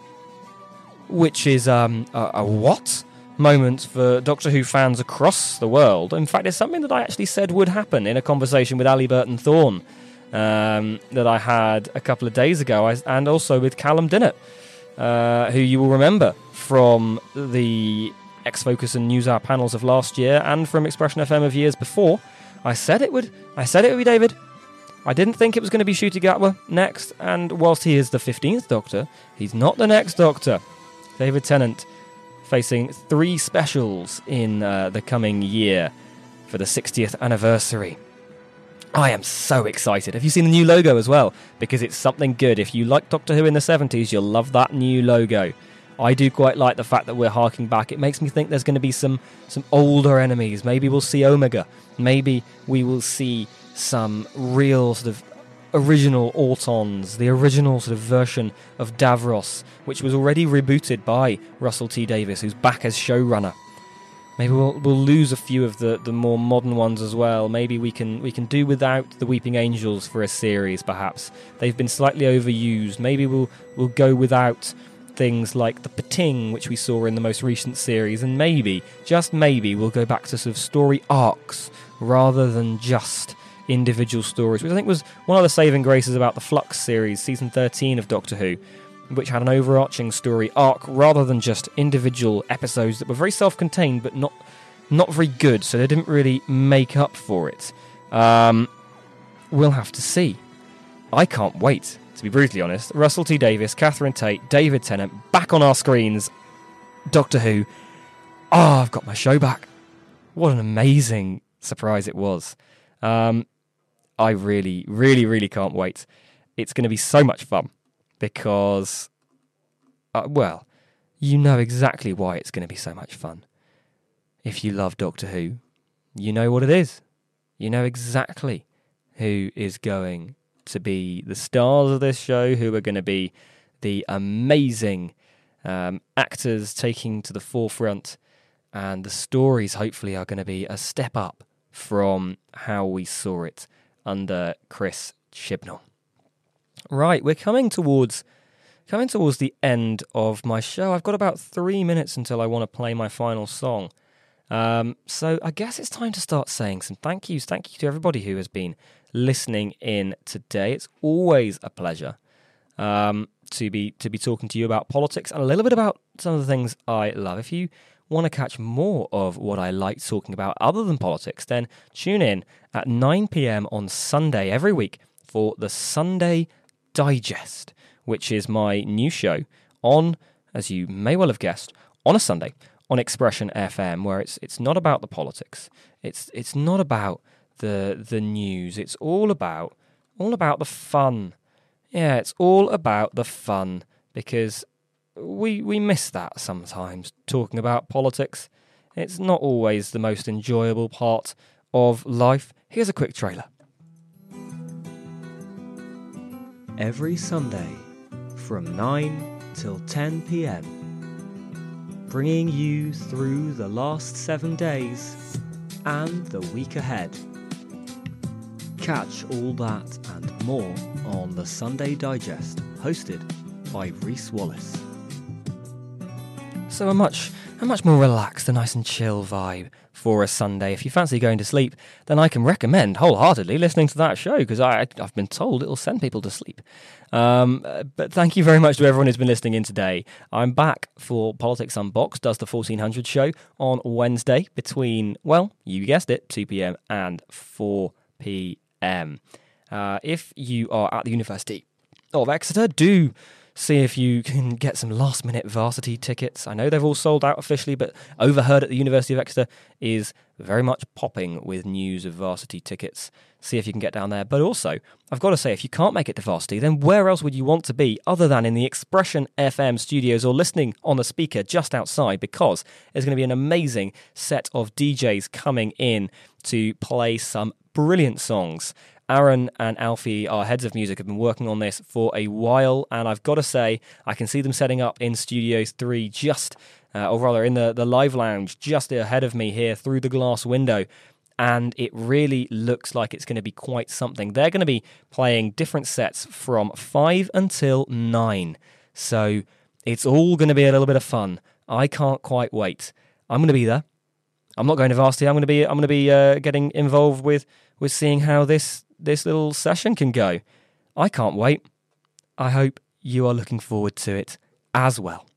which is um, a, a what moment for Doctor Who fans across the world. In fact, it's something that I actually said would happen in a conversation with Ali Burton Thorne um, that I had a couple of days ago, and also with Callum Dinnett, uh, who you will remember from the X-Focus and NewsHour panels of last year and from Expression F M of years before. I said it would. I said it would be David. I didn't think it was going to be Ncuti Gatwa next, and whilst he is the fifteenth Doctor, he's not the next Doctor. David Tennant facing three specials in uh, the coming year for the sixtieth anniversary. I am so excited. Have you seen the new logo as well? Because it's something good. If you like Doctor Who in the seventies, you'll love that new logo. I do quite like the fact that we're harking back. It makes me think there's going to be some, some older enemies. Maybe we'll see Omega. Maybe we will see some real sort of original Autons, the original sort of version of Davros, which was already rebooted by Russell T Davies, who's back as showrunner. Maybe we'll we'll lose a few of the, the more modern ones as well. Maybe we can we can do without the Weeping Angels for a series, perhaps. They've been slightly overused. Maybe we'll we'll go without things like the Pating, which we saw in the most recent series, and maybe, just maybe, we'll go back to sort of story arcs rather than just individual stories, which I think was one of the saving graces about the Flux series, season thirteen of Doctor Who, which had an overarching story arc rather than just individual episodes that were very self-contained but not not very good, so they didn't really make up for it. Um, we'll have to see. I can't wait, to be brutally honest. Russell T Davies, Catherine Tate, David Tennant, back on our screens. Doctor Who. Oh, I've got my show back. What an amazing surprise it was. Um, I really, really, really can't wait. It's going to be so much fun because, uh, well, you know exactly why it's going to be so much fun. If you love Doctor Who, you know what it is. You know exactly who is going to be the stars of this show, who are going to be the amazing um, actors taking to the forefront, and the stories hopefully are going to be a step up from how we saw it under Chris Chibnall. Right, we're coming towards coming towards the end of my show. I've got about three minutes until I want to play my final song. Um, so I guess it's time to start saying some thank yous. Thank you to everybody who has been listening in today. It's always a pleasure um, to be to be talking to you about politics and a little bit about some of the things I love. If you want to catch more of what I like talking about other than politics, then tune in at nine p.m. on Sunday every week for the Sunday Digest, which is my new show on, as you may well have guessed, on a Sunday on Expression F M, where it's it's not about the politics. It's it's not about the the news. It's all about all about the fun. Yeah, it's all about the fun, because we we miss that sometimes, talking about politics. It's not always the most enjoyable part of life. Here's a quick trailer. Every Sunday from nine till ten p.m, bringing you through the last seven days and the week ahead. Catch all that and more on the Sunday Digest, hosted by Rhys Wallace. So a much a much more relaxed, a nice and chill vibe for a Sunday. If you fancy going to sleep, then I can recommend wholeheartedly listening to that show, because I I've been told it'll send people to sleep. Um, but thank you very much to everyone who's been listening in today. I'm back for Politics Unboxed, does the fourteen hundred show on Wednesday between, well, you guessed it, two p.m. and four p.m. Uh, if you are at the University of Exeter, do see if you can get some last-minute varsity tickets. I know they've all sold out officially, but overheard at the University of Exeter is very much popping with news of varsity tickets. See if you can get down there. But also, I've got to say, if you can't make it to varsity, then where else would you want to be other than in the Expression F M studios or listening on the speaker just outside, because there's going to be an amazing set of D Js coming in to play some brilliant songs. Aaron and Alfie, our heads of music, have been working on this for a while, and I've got to say, I can see them setting up in Studio three just, uh, or rather in the, the live lounge just ahead of me here through the glass window, and it really looks like it's going to be quite something. They're going to be playing different sets from five until nine, so it's all going to be a little bit of fun. I can't quite wait. I'm going to be there. I'm not going to varsity. I'm going to be. I'm going to be uh, getting involved with with seeing how this. this little session can go. I can't wait. I hope you are looking forward to it as well.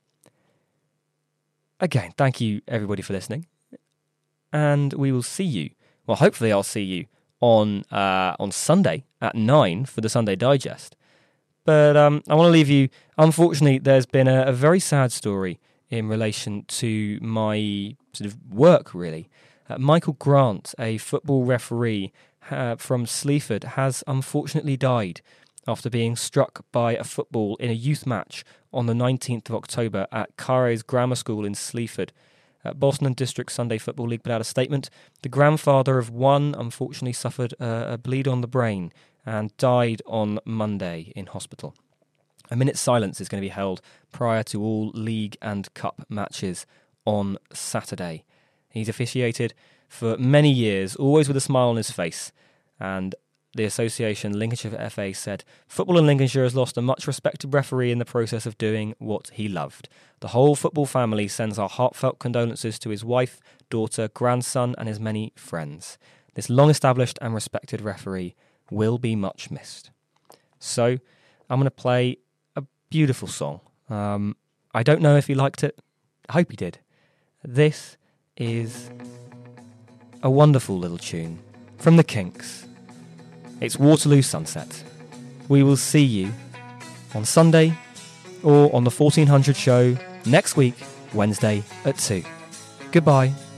Again, thank you everybody for listening. And we will see you, well, hopefully I'll see you on uh, on Sunday at nine for the Sunday Digest. But um, I want to leave you, unfortunately, there's been a, a very sad story in relation to my sort of work, really. Uh, Michael Grant, a football referee Uh, from Sleaford, has unfortunately died after being struck by a football in a youth match on the nineteenth of October at Carres Grammar School in Sleaford. Uh, Boston and District Sunday Football League put out a statement. The grandfather of one unfortunately suffered uh, a bleed on the brain and died on Monday in hospital. A minute's silence is going to be held prior to all league and cup matches on Saturday. He's officiated for many years, always with a smile on his face, and the association, Lincolnshire F A, said, "Football in Lincolnshire has lost a much respected referee in the process of doing what he loved. The whole football family sends our heartfelt condolences to his wife, daughter, grandson and his many friends. This long-established and respected referee will be much missed." So, I'm going to play a beautiful song. Um, I don't know if he liked it. I hope he did. This is a wonderful little tune from the Kinks. It's Waterloo Sunset. We will see you on Sunday or on the fourteen hundred show next week, Wednesday at two. Goodbye.